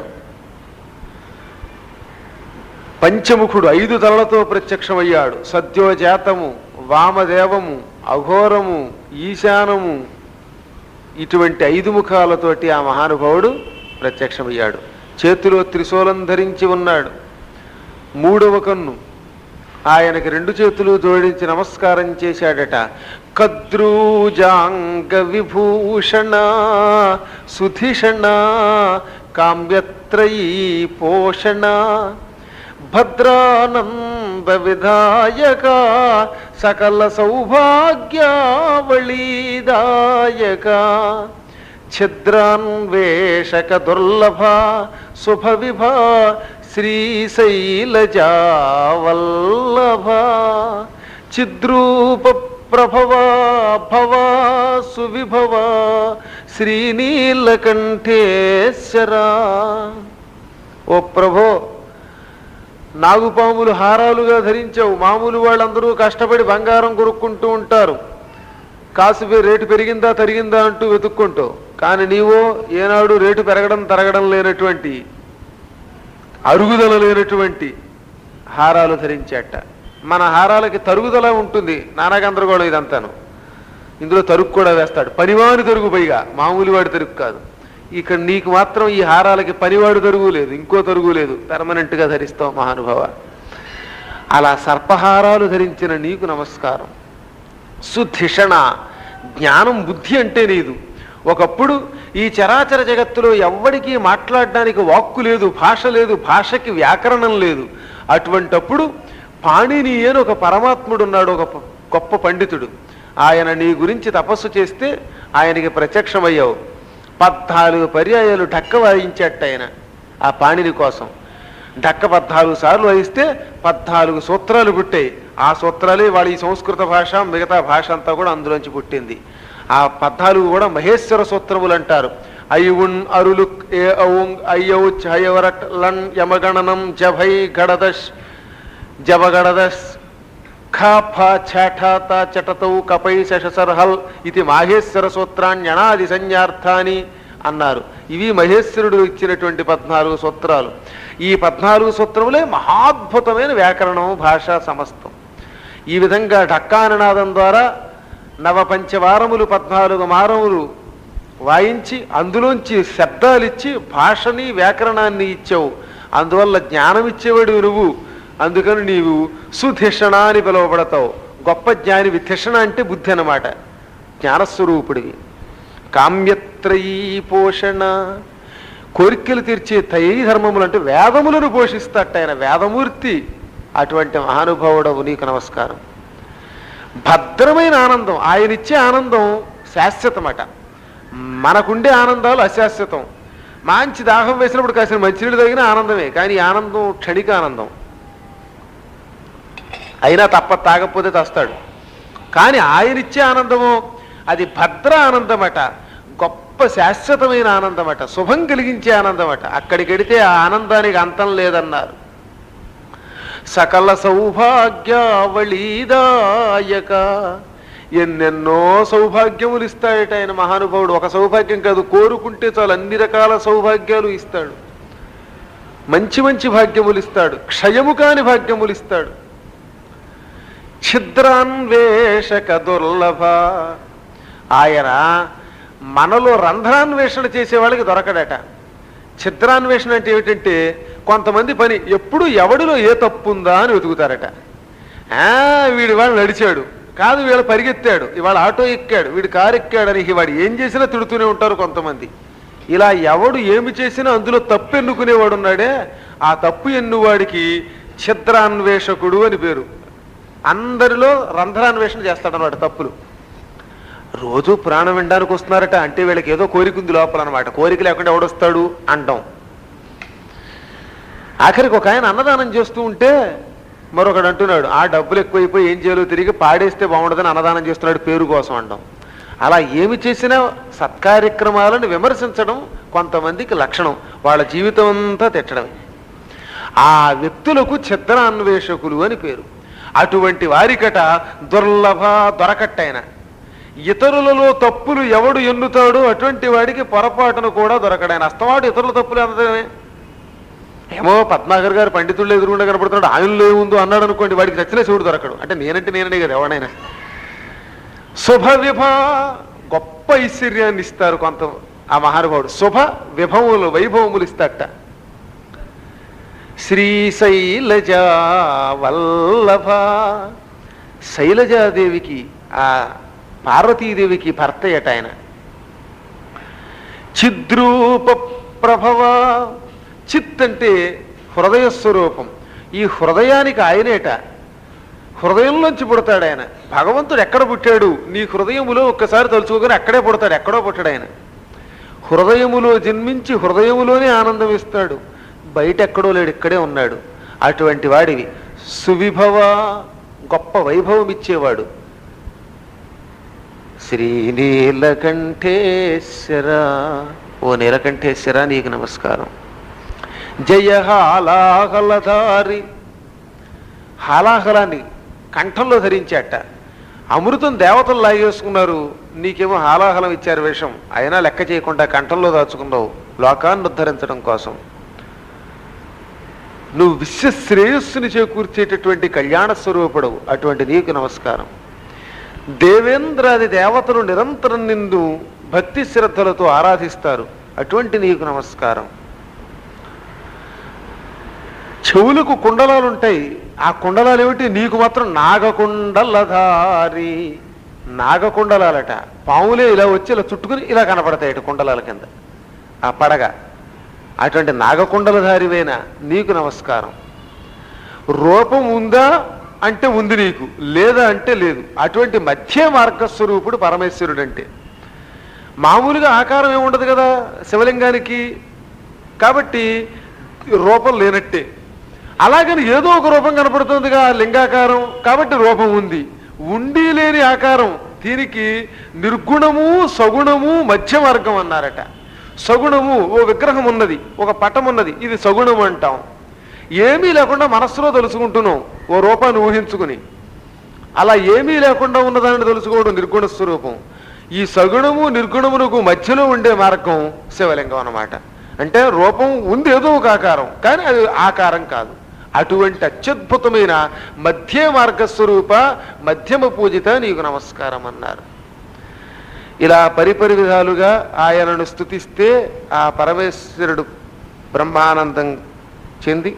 పంచముఖుడు 5 తలలతో ప్రత్యక్షమయ్యాడు. సద్యోజాతము, వామదేవము, అఘోరము, ఈశానము, ఇటువంటి 5 ముఖాలతోటి ఆ మహానుభావుడు ప్రత్యక్షమయ్యాడు. చేతిలో త్రిశూలం ధరించి ఉన్నాడు. 3వ కన్ను, ఆయనకి 2 చేతులు జోడించి నమస్కారం చేశాడట. కద్రూజాంగ విభూషణ సుధిషణ కామ్యత్రయీ పోషణ భద్రానంద విధాయక సకల సౌభాగ్యావళీదాయక ఛిద్రాన్వేషక దుర్లభ శుభవిభ శ్రీశైలజావల్లభ చిద్రూప ప్రభవ భవ సువిభవ శ్రీనీలకంఠేశ్వర. ఓ ప్రభో, నాగుపాములు హారాలుగా ధరించావు. మామూలు వాళ్ళందరూ కష్టపడి బంగారం కొనుక్కుంటూ ఉంటారు, కాసు రేటు పెరిగిందా తరిగిందా అంటూ వెతుక్కుంటావు. కానీ నీవో ఏనాడు రేటు పెరగడం తరగడం లేనటువంటి, అరుగుదల లేనటువంటి హారాలు ధరించేట. మన హారాలకి తరుగుదల ఉంటుంది, నానా గందరగోళం ఇదంతాను. ఇందులో తరుగు కూడా వేస్తాడు, పనివాడి తరుగు, పైగా మామూలు వాడి తరుగు కాదు. ఇక్కడ నీకు మాత్రం ఈ హారాలకి పనివాడు తరుగు లేదు, ఇంకో తరుగు లేదు, పెర్మనెంట్గా ధరిస్తావు మహానుభావ. అలా సర్పహారాలు ధరించిన నీకు నమస్కారం. సుధిషణ, జ్ఞానం బుద్ధి అంటే నీదు. ఒకప్పుడు ఈ చరాచర జగత్తులో ఎవ్వడికి మాట్లాడడానికి వాక్కు లేదు, భాష లేదు, భాషకి వ్యాకరణం లేదు. అటువంటప్పుడు పాణిని అని ఒక పరమాత్ముడు ఉన్నాడు, ఒక గొప్ప పండితుడు. ఆయన నీ గురించి తపస్సు చేస్తే ఆయనకి ప్రత్యక్షమయ్యావు. 14 పర్యాయాలు ఢక్క వాయించేట ఆయన ఆ పాణిని కోసం. ఢక్క 14 సార్లు వాయిస్తే 14 సూత్రాలు పుట్టాయి. ఆ సూత్రాలే వాళ్ళ ఈ సంస్కృత భాష, మిగతా భాష అంతా కూడా అందులోంచి పుట్టింది. ఆ 14 కూడా మహేశ్వర సూత్రములు అంటారు. అయువున్ అరులు ఏ ఔంగ్ అయ్యౌ ఛయవరట్ లన్ యమగణనం జభై గడదశ్ జవగడదశ్ ఖ ఛఠ చటతౌ కపై శశసర్హల్ ఇది మాహేశ్వర సూత్రాణ్యనాది సంజ్ఞార్థాని అన్నారు. ఇవి మహేశ్వరుడు ఇచ్చినటువంటి 14 సూత్రాలు. ఈ 14 సూత్రములే మహాద్భుతమైన వ్యాకరణం, భాష సమస్తం. ఈ విధంగా ఢక్కానినాదం ద్వారా నవపంచవారములు 14 మారములు వాయించి అందులోంచి శబ్దాలిచ్చి భాషని వ్యాకరణాన్ని ఇచ్చావు. అందువల్ల జ్ఞానం ఇచ్చేవాడు నువ్వు. అందుకని నీవు సుధిషణ అని పిలువబడతావు. గొప్ప జ్ఞానివి. ధిషణ అంటే బుద్ధి అన్నమాట, జ్ఞానస్వరూపుడివి. కామ్యత్రయీ పోషణ, కోరికలు తీర్చే తయీ ధర్మములు అంటే వేదములను పోషిస్తాట ఆయన, వేదమూర్తి. అటువంటి మహానుభావుడవు, నీకు నమస్కారం. భద్రమైన ఆనందం, ఆయనిచ్చే ఆనందం శాశ్వతమట. మనకుండే ఆనందాలు అశాశ్వతం. మంచి దాహం వేసినప్పుడు కాసిన మంచినీళ్ళు తగిన ఆనందమే, కానీ ఈ ఆనందం క్షణిక ఆనందం. అయినా తప్ప తాగకపోతే తస్తాడు. కానీ ఆయనిచ్చే ఆనందము అది భద్ర ఆనందమట, గొప్ప శాశ్వతమైన ఆనందమట, శుభం కలిగించే ఆనందమట. అక్కడికి వెడితే ఆ ఆనందానికి అంతం లేదన్నారు. సకల సౌభాగ్యావళీదాయక, ఎన్నెన్నో సౌభాగ్యములు ఇస్తాడట ఆయన మహానుభావుడు. ఒక సౌభాగ్యం కాదు, కోరుకుంటే చాలు అన్ని రకాల సౌభాగ్యాలు ఇస్తాడు. మంచి మంచి భాగ్యములు ఇస్తాడు, క్షయము కాని భాగ్యములు ఇస్తాడు. ఛిద్రాన్వేషక దుర్లభ, ఆయన మనలో రంధ్రాన్వేషణ చేసేవాళ్ళకి దొరకడట. ఛిద్రాన్వేషణ అంటే ఏమిటంటే కొంతమంది పని ఎప్పుడు ఎవడిలో ఏ తప్పు ఉందా అని వెతుకుతారట. వీడి వాళ్ళు నడిచాడు కాదు, వీళ్ళు పరిగెత్తాడు, ఇవాళ ఆటో ఎక్కాడు, వీడు కారు ఎక్కాడని వాడు ఏం చేసినా తిడుతూనే ఉంటారు కొంతమంది. ఇలా ఎవడు ఏమి చేసినా అందులో తప్పు ఎన్నుకునేవాడు ఉన్నాడే, ఆ తప్పు ఎన్నువాడికి ఛిద్రాన్వేషకుడు అని పేరు. అందరిలో రంధ్రాన్వేషణ చేస్తాడన్నమాట తప్పులు. రోజు పురాణం వినడానికి వస్తున్నారట అంటే వీళ్ళకి ఏదో కోరిక ఉంది లోపల అనమాట. కోరిక లేకుండా ఎవడొస్తాడు అంటాం. ఆఖరికి ఒక ఆయన అన్నదానం చేస్తూ ఉంటే మరొకడు అంటున్నాడు, ఆ డబ్బులు ఎక్కువైపోయి ఏం చేయాలో తిరిగి పాడేస్తే బాగుండదని అన్నదానం చేస్తున్నాడు పేరు కోసం అంటాం. అలా ఏమి చేసినా సత్కార్యక్రమాలను విమర్శించడం కొంతమందికి లక్షణం, వాళ్ళ జీవితం అంతా తిట్టడమే. ఆ వ్యక్తులకు ఛిద్రాన్వేషకులు అని పేరు. అటువంటి వారికట దుర్లభ దొరకట్టైన. ఇతరులలో తప్పులు ఎవడు ఎన్నుతాడో అటువంటి వాడికి పొరపాటును కూడా దొరకడాయన. అస్తమాటు ఇతరుల తప్పులు అందడమే. ఏమో పద్మాకర్ గారు పండితుళ్ళు ఎదురుగుండా కనపడుతున్నాడు, ఆయనలో ఏముందో అన్నాడు అనుకోండి, వాడికి నచ్చిన శివుడు దొరకడు. అంటే నేనే కదా ఎవడైనా. శుభ విభ గొప్ప ఐశ్వర్యాన్ని ఇస్తారు కొంత ఆ మహానుభావుడు. శుభ విభవములు వైభవములు ఇస్తాట. శ్రీశైలజా వల్లభ, శైలజాదేవికి ఆ పార్వతీదేవికి భర్త ఎట ఆయన. చిద్రూప ప్రభవ, చిత్ అంటే హృదయ స్వరూపం. ఈ హృదయానికి ఆయనేట, హృదయంలోంచి పుడతాడు ఆయన. భగవంతుడు ఎక్కడ పుట్టాడు? నీ హృదయములో ఒక్కసారి తలుచుకోగానే అక్కడే పుడతాడు, ఎక్కడో పుట్టాడు ఆయన. హృదయములో జన్మించి హృదయములోనే ఆనందం ఇస్తాడు, బయట ఎక్కడో లేడు, ఇక్కడే ఉన్నాడు. అటువంటి వాడివి. సువిభవ గొప్ప వైభవం ఇచ్చేవాడు. శ్రీనీలకంఠేశ్వర, ఓ నీలకంఠేశ్వర నీకు నమస్కారం. జయ హాలాహలధారి, హాలాహలాన్ని కంఠంలో ధరించాట. అమృతం దేవతలు లాగేసుకున్నారు, నీకేమో హాలాహలం ఇచ్చారు విషం, అయినా లెక్క చేయకుండా కంఠంలో దాచుకున్నావు లోకాన్ని ఉద్ధరించడం కోసం. నువ్వు విశ్వశ్రేయస్సుని చేకూర్చేటటువంటి కళ్యాణ స్వరూపుడవు, అటువంటి నీకు నమస్కారం. దేవేంద్రాది దేవతలు నిరంతరం నిన్ను భక్తి శ్రద్ధలతో ఆరాధిస్తారు, అటువంటి నీకు నమస్కారం. చెవులకు కుండలాలు ఉంటాయి, ఆ కుండలాలు ఏమిటి? నీకు మాత్రం నాగకుండలధారి. నాగకుండలాలట, పాములే ఇలా వచ్చి ఇలా చుట్టుకుని ఇలా కనపడతాయట కుండలాల కింద ఆ పడగ. అటువంటి నాగకుండలధారివైన నీకు నమస్కారం. రూపం ఉందా అంటే ఉంది నీకు, లేదా అంటే లేదు. అటువంటి మధ్య మార్గస్వరూపుడు పరమేశ్వరుడు. అంటే మామూలుగా ఆకారం ఏముండదు కదా శివలింగానికి, కాబట్టి రూపం లేనట్టే. అలాగని ఏదో ఒక రూపం కనపడుతుందిగా లింగాకారం, కాబట్టి రూపం ఉంది. ఉండి లేని ఆకారం, దీనికి నిర్గుణము సగుణము మధ్య మార్గం అన్నారట. సగుణము ఓ విగ్రహం ఉన్నది, ఒక పటం ఉన్నది, ఇది సగుణము అంటాం. ఏమీ లేకుండా మనస్సులో తెలుసుకుంటున్నాం ఓ రూపాన్ని ఊహించుకుని. అలా ఏమీ లేకుండా ఉన్నదాన్ని తెలుసుకోవడం నిర్గుణ స్వరూపం. ఈ సగుణము నిర్గుణమునకు మధ్యలో ఉండే మార్గం శివలింగం అన్నమాట. అంటే రూపం ఉంది ఏదో ఒక ఆకారం, కానీ అది ఆకారం కాదు. అటువంటి అత్యద్భుతమైన మధ్య మార్గస్వరూప మధ్యమ పూజిత నీకు నమస్కారం అన్నారు. ఇలా పరిపరి విధాలుగా ఆయనను స్తుతిస్తే ఆ పరమేశ్వరుడు బ్రహ్మానందం చెంది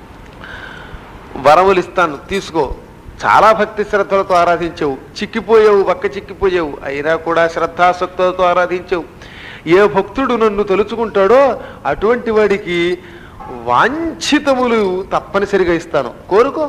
వరములు ఇస్తాను తీసుకో, చాలా భక్తి శ్రద్ధలతో ఆరాధించవు, చిక్కిపోయావు, పక్క చిక్కిపోయావు, అయినా కూడా శ్రద్ధాసక్తులతో ఆరాధించవు. ఏ భక్తుడు నన్ను తలుచుకుంటాడో అటువంటి వాడికి వాంఛితములు తప్పనిసరిగా ఇస్తాను, కోరుకో.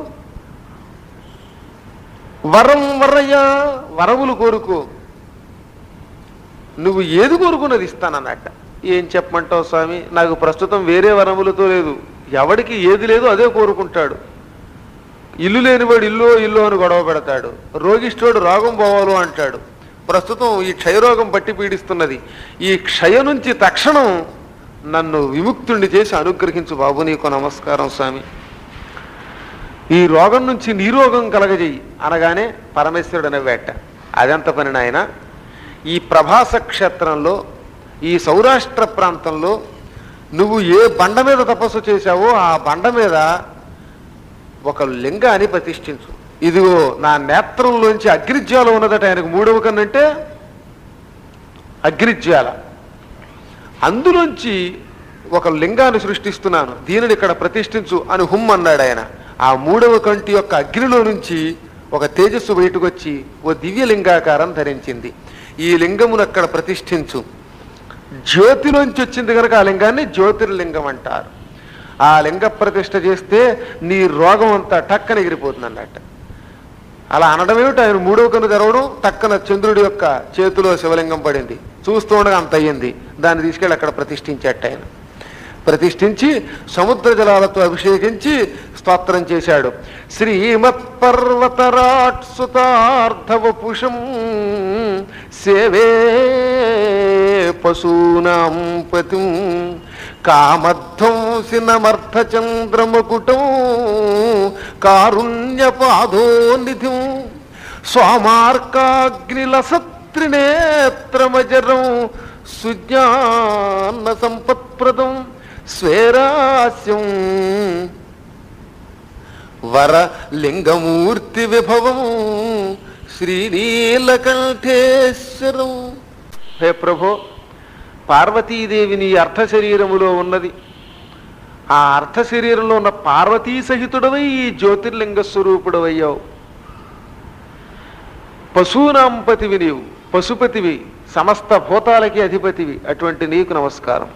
వరం వరయ్య, వరములు కోరుకో, నువ్వు ఏది కోరుకున్నది ఇస్తానన్నట్ట. ఏం చెప్పమంటావు స్వామి, నాకు ప్రస్తుతం వేరే వరములతో లేదు. ఎవడికి ఏది లేదో అదే కోరుకుంటాడు. ఇల్లు లేనివాడు ఇల్లు అని గొడవ పెడతాడు, రోగిష్ఠుడు రోగం పోవాలో అంటాడు. ప్రస్తుతం ఈ క్షయరోగం పట్టి పీడిస్తున్నది, ఈ క్షయ నుంచి తక్షణం నన్ను విముక్తుణ్ణి చేసి అనుగ్రహించు బాబు, నీకు నమస్కారం స్వామి. ఈ రోగం నుంచి నీరోగం కలగజేయి అనగానే పరమేశ్వరుడు నవ్వేట. అదెంత పని నాయన. ఈ ప్రభాస క్షేత్రంలో, ఈ సౌరాష్ట్ర ప్రాంతంలో నువ్వు ఏ బండ మీద తపస్సు చేశావో ఆ బండ మీద ఒక లింగాన్ని ప్రతిష్ఠించు. ఇదిగో నా నేత్రంలోంచి అగ్నిజ్వాల ఉన్నదట ఆయనకు. మూడవ కన్నంటే అగ్నిజ్వాల, అందులోంచి ఒక లింగాన్ని సృష్టిస్తున్నాను, దీనిని ఇక్కడ ప్రతిష్ఠించు అని హుమ్ అన్నాడు ఆయన. ఆ మూడవ కంటి యొక్క అగ్నిలో నుంచి ఒక తేజస్సు బయటకు వచ్చి ఓ దివ్యలింగాకారం ధరించింది. ఈ లింగమును అక్కడ ప్రతిష్ఠించు. జ్యోతిలోంచి వచ్చింది కనుక ఆ లింగాన్ని జ్యోతిర్లింగం అంటారు. ఆ లింగ ప్రతిష్ఠ చేస్తే నీ రోగం అంతా టక్కన ఎగిరిపోతుంది అన్నట్టు. అలా అనడం ఏమిటి, ఆయన మూడవ కన్ను తెరవడం, టక్కన చంద్రుడి యొక్క చేతిలో శివలింగం పడింది. చూస్తూ ఉండగా అంత అయ్యింది. దాన్ని తీసుకెళ్ళి అక్కడ ప్రతిష్ఠించేట ఆయన. ప్రతిష్ఠించి సముద్ర జలాలతో అభిషేకించి స్తోత్రం చేశాడు. శ్రీమత్పర్వతరాట్సుతార్ధవపుషం సేవే పశూనాం పతిం కామధ్వంసినమర్థచంద్రమకుటం కారుణ్యపాదోనిధిం స్వామార్కాగ్నిలసత్రినేత్రమజరం సుజ్ఞాన సంపత్ప్రదం స్వేరాస్యం వరలింగమూర్తి విభవం శ్రీనీలకంఠేశ్వరం. హే ప్రభో, పార్వతీదేవి నీ అర్ధ శరీరములో ఉన్నది. ఆ అర్ధ శరీరంలో ఉన్న పార్వతీ సహితుడవై ఈ జ్యోతిర్లింగ స్వరూపుడవయ్యావు. పశూనాంపతివి నీవు, పశుపతివి, సమస్త భూతాలకి అధిపతివి. అటువంటి నీకు నమస్కారం.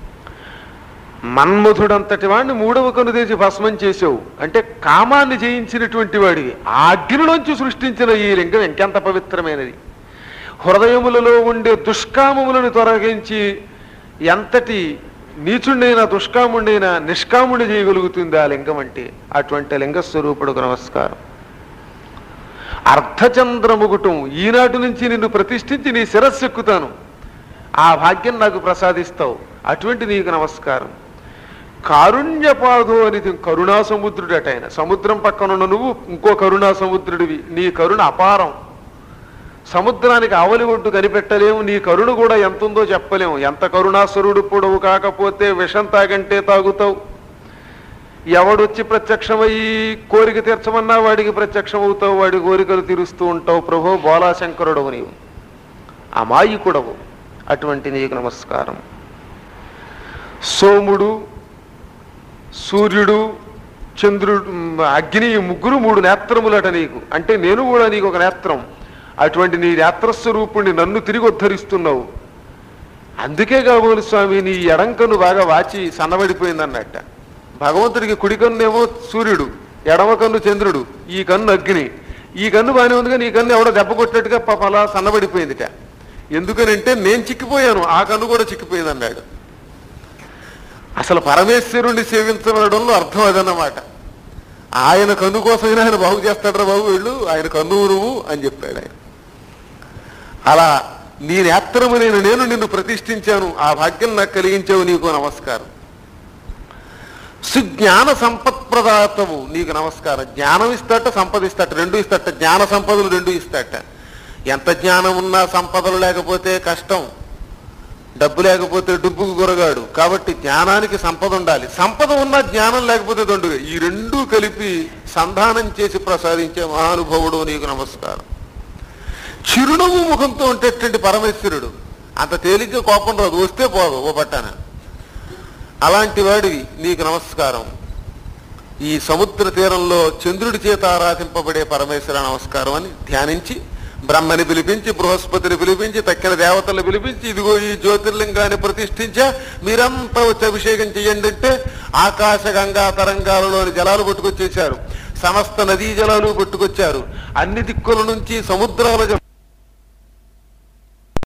మన్మధుడంతటి వాడిని మూడవ కను తెచ్చి భస్మం చేసావు అంటే కామాన్ని జయించినటువంటి వాడివి. ఆ అగ్నిలోంచి సృష్టించిన ఈ లింగం ఇంకెంత పవిత్రమైనది. హృదయములలో ఉండే దుష్కామములను తొలగించి ఎంతటి నీచుండైనా దుష్కాముండైనా నిష్కాముని చేయగలుగుతుంది ఆ లింగం అంటే. అటువంటి లింగస్వరూపుడుకు నమస్కారం. అర్ధచంద్రముగుటం, ఈనాటి నుంచి నిన్ను ప్రతిష్ఠించి నీ శిరస్సు ఎక్కుతాను, ఆ భాగ్యం నాకు ప్రసాదిస్తావు. అటువంటి నీకు నమస్కారం. కారుణ్యపాదో అనేది కరుణా సముద్రుడట ఆయన. సముద్రం పక్కనున్న నువ్వు ఇంకో కరుణా సముద్రుడివి. నీ కరుణ అపారం. సముద్రానికి ఆవలి ఒడ్డు కనిపెట్టలేము, నీ కరుణ కూడా ఎంత ఉందో చెప్పలేము. ఎంత కరుణాస్వరుడు పొడవు కాకపోతే విషం తాగంటే తాగుతావు. ఎవడొచ్చి ప్రత్యక్షమయ్యి కోరిక తీర్చమన్నా వాడికి ప్రత్యక్షం అవుతావు, వాడి కోరికలు తీరుస్తూ ఉంటావు. ప్రభో బోలాశంకరుడవు నీవు, అమాయకుడవు. అటువంటి నీకు నమస్కారం. సోముడు, సూర్యుడు, చంద్రుడు, అగ్ని ముగ్గురు మూడు నేత్రములట నీకు. అంటే నేను కూడా నీకు ఒక నేత్రం. అటువంటి నీ నేత్రస్వరూపుణ్ణి నన్ను తిరిగి ఉద్ధరిస్తున్నావు. అందుకే కాబోలు స్వామి నీ ఎడంకన్ను బాగా వాచి సన్నబడిపోయిందన్నట్ట. భగవంతుడికి కుడి కన్నేమో సూర్యుడు, ఎడమ కన్ను చంద్రుడు, ఈ కన్ను అగ్ని. ఈ కన్ను బాగానే ఉందిగా, నీ కన్ను ఎవడో దెబ్బ కొట్టినట్టుగా అలా సన్నబడిపోయిందిట. ఎందుకనంటే నేను చిక్కిపోయాను, ఆ కన్ను కూడా చిక్కిపోయింది అన్నాడు. అసలు పరమేశ్వరుణ్ణి సేవించడంలో అర్థం అదన్నమాట. ఆయన కన్ను కోసమైనా ఆయన బాగు చేస్తాడరా బాబు వీళ్ళు, ఆయన కన్ను నువ్వు అని చెప్పాడు ఆయన. అలా నీ నేత్రము నేను నిన్ను ప్రతిష్ఠించాను, ఆ భాగ్యం నాకు కలిగించావు, నీకు నమస్కారం. సుజ్ఞాన సంపత్ప్రదాతము, నీకు నమస్కారం. జ్ఞానం ఇస్తాట, సంపద ఇస్తాట, రెండు ఇస్తాట. జ్ఞాన సంపదలు రెండు ఇస్తాట. ఎంత జ్ఞానం ఉన్నా సంపదలు లేకపోతే కష్టం, డబ్బు లేకపోతే డుబ్బుకు గురగాడు. కాబట్టి జ్ఞానానికి సంపద ఉండాలి, సంపద ఉన్నా జ్ఞానం లేకపోతే దండుగా. ఈ రెండూ కలిపి సంధానం చేసి ప్రసాదించే మహానుభావుడు నీకు నమస్కారం. చిరునవ్వు ముఖంతో ఉండేటువంటి పరమేశ్వరుడు, అంత తేలిగ్గా కోపం రాదు, వస్తే పోదు ఓ పట్టాన. అలాంటి వాడివి, నీకు నమస్కారం. ఈ సముద్ర తీరంలో చంద్రుడి చేత ఆరాధింపబడే పరమేశ్వర నమస్కారం అని ధ్యానించి బ్రహ్మని పిలిపించి, బృహస్పతిని పిలిపించి, తక్కిన దేవతలు పిలిపించి, ఇదిగో ఈ జ్యోతిర్లింగాన్ని ప్రతిష్ఠించా, మీరంతా వచ్చి అభిషేకం చెయ్యండి అంటే ఆకాశ గంగా తరంగాలలోని జలాలు పట్టుకొచ్చేశారు. సమస్త నదీ జలాలు పట్టుకొచ్చారు. అన్ని దిక్కుల నుంచి సముద్రాల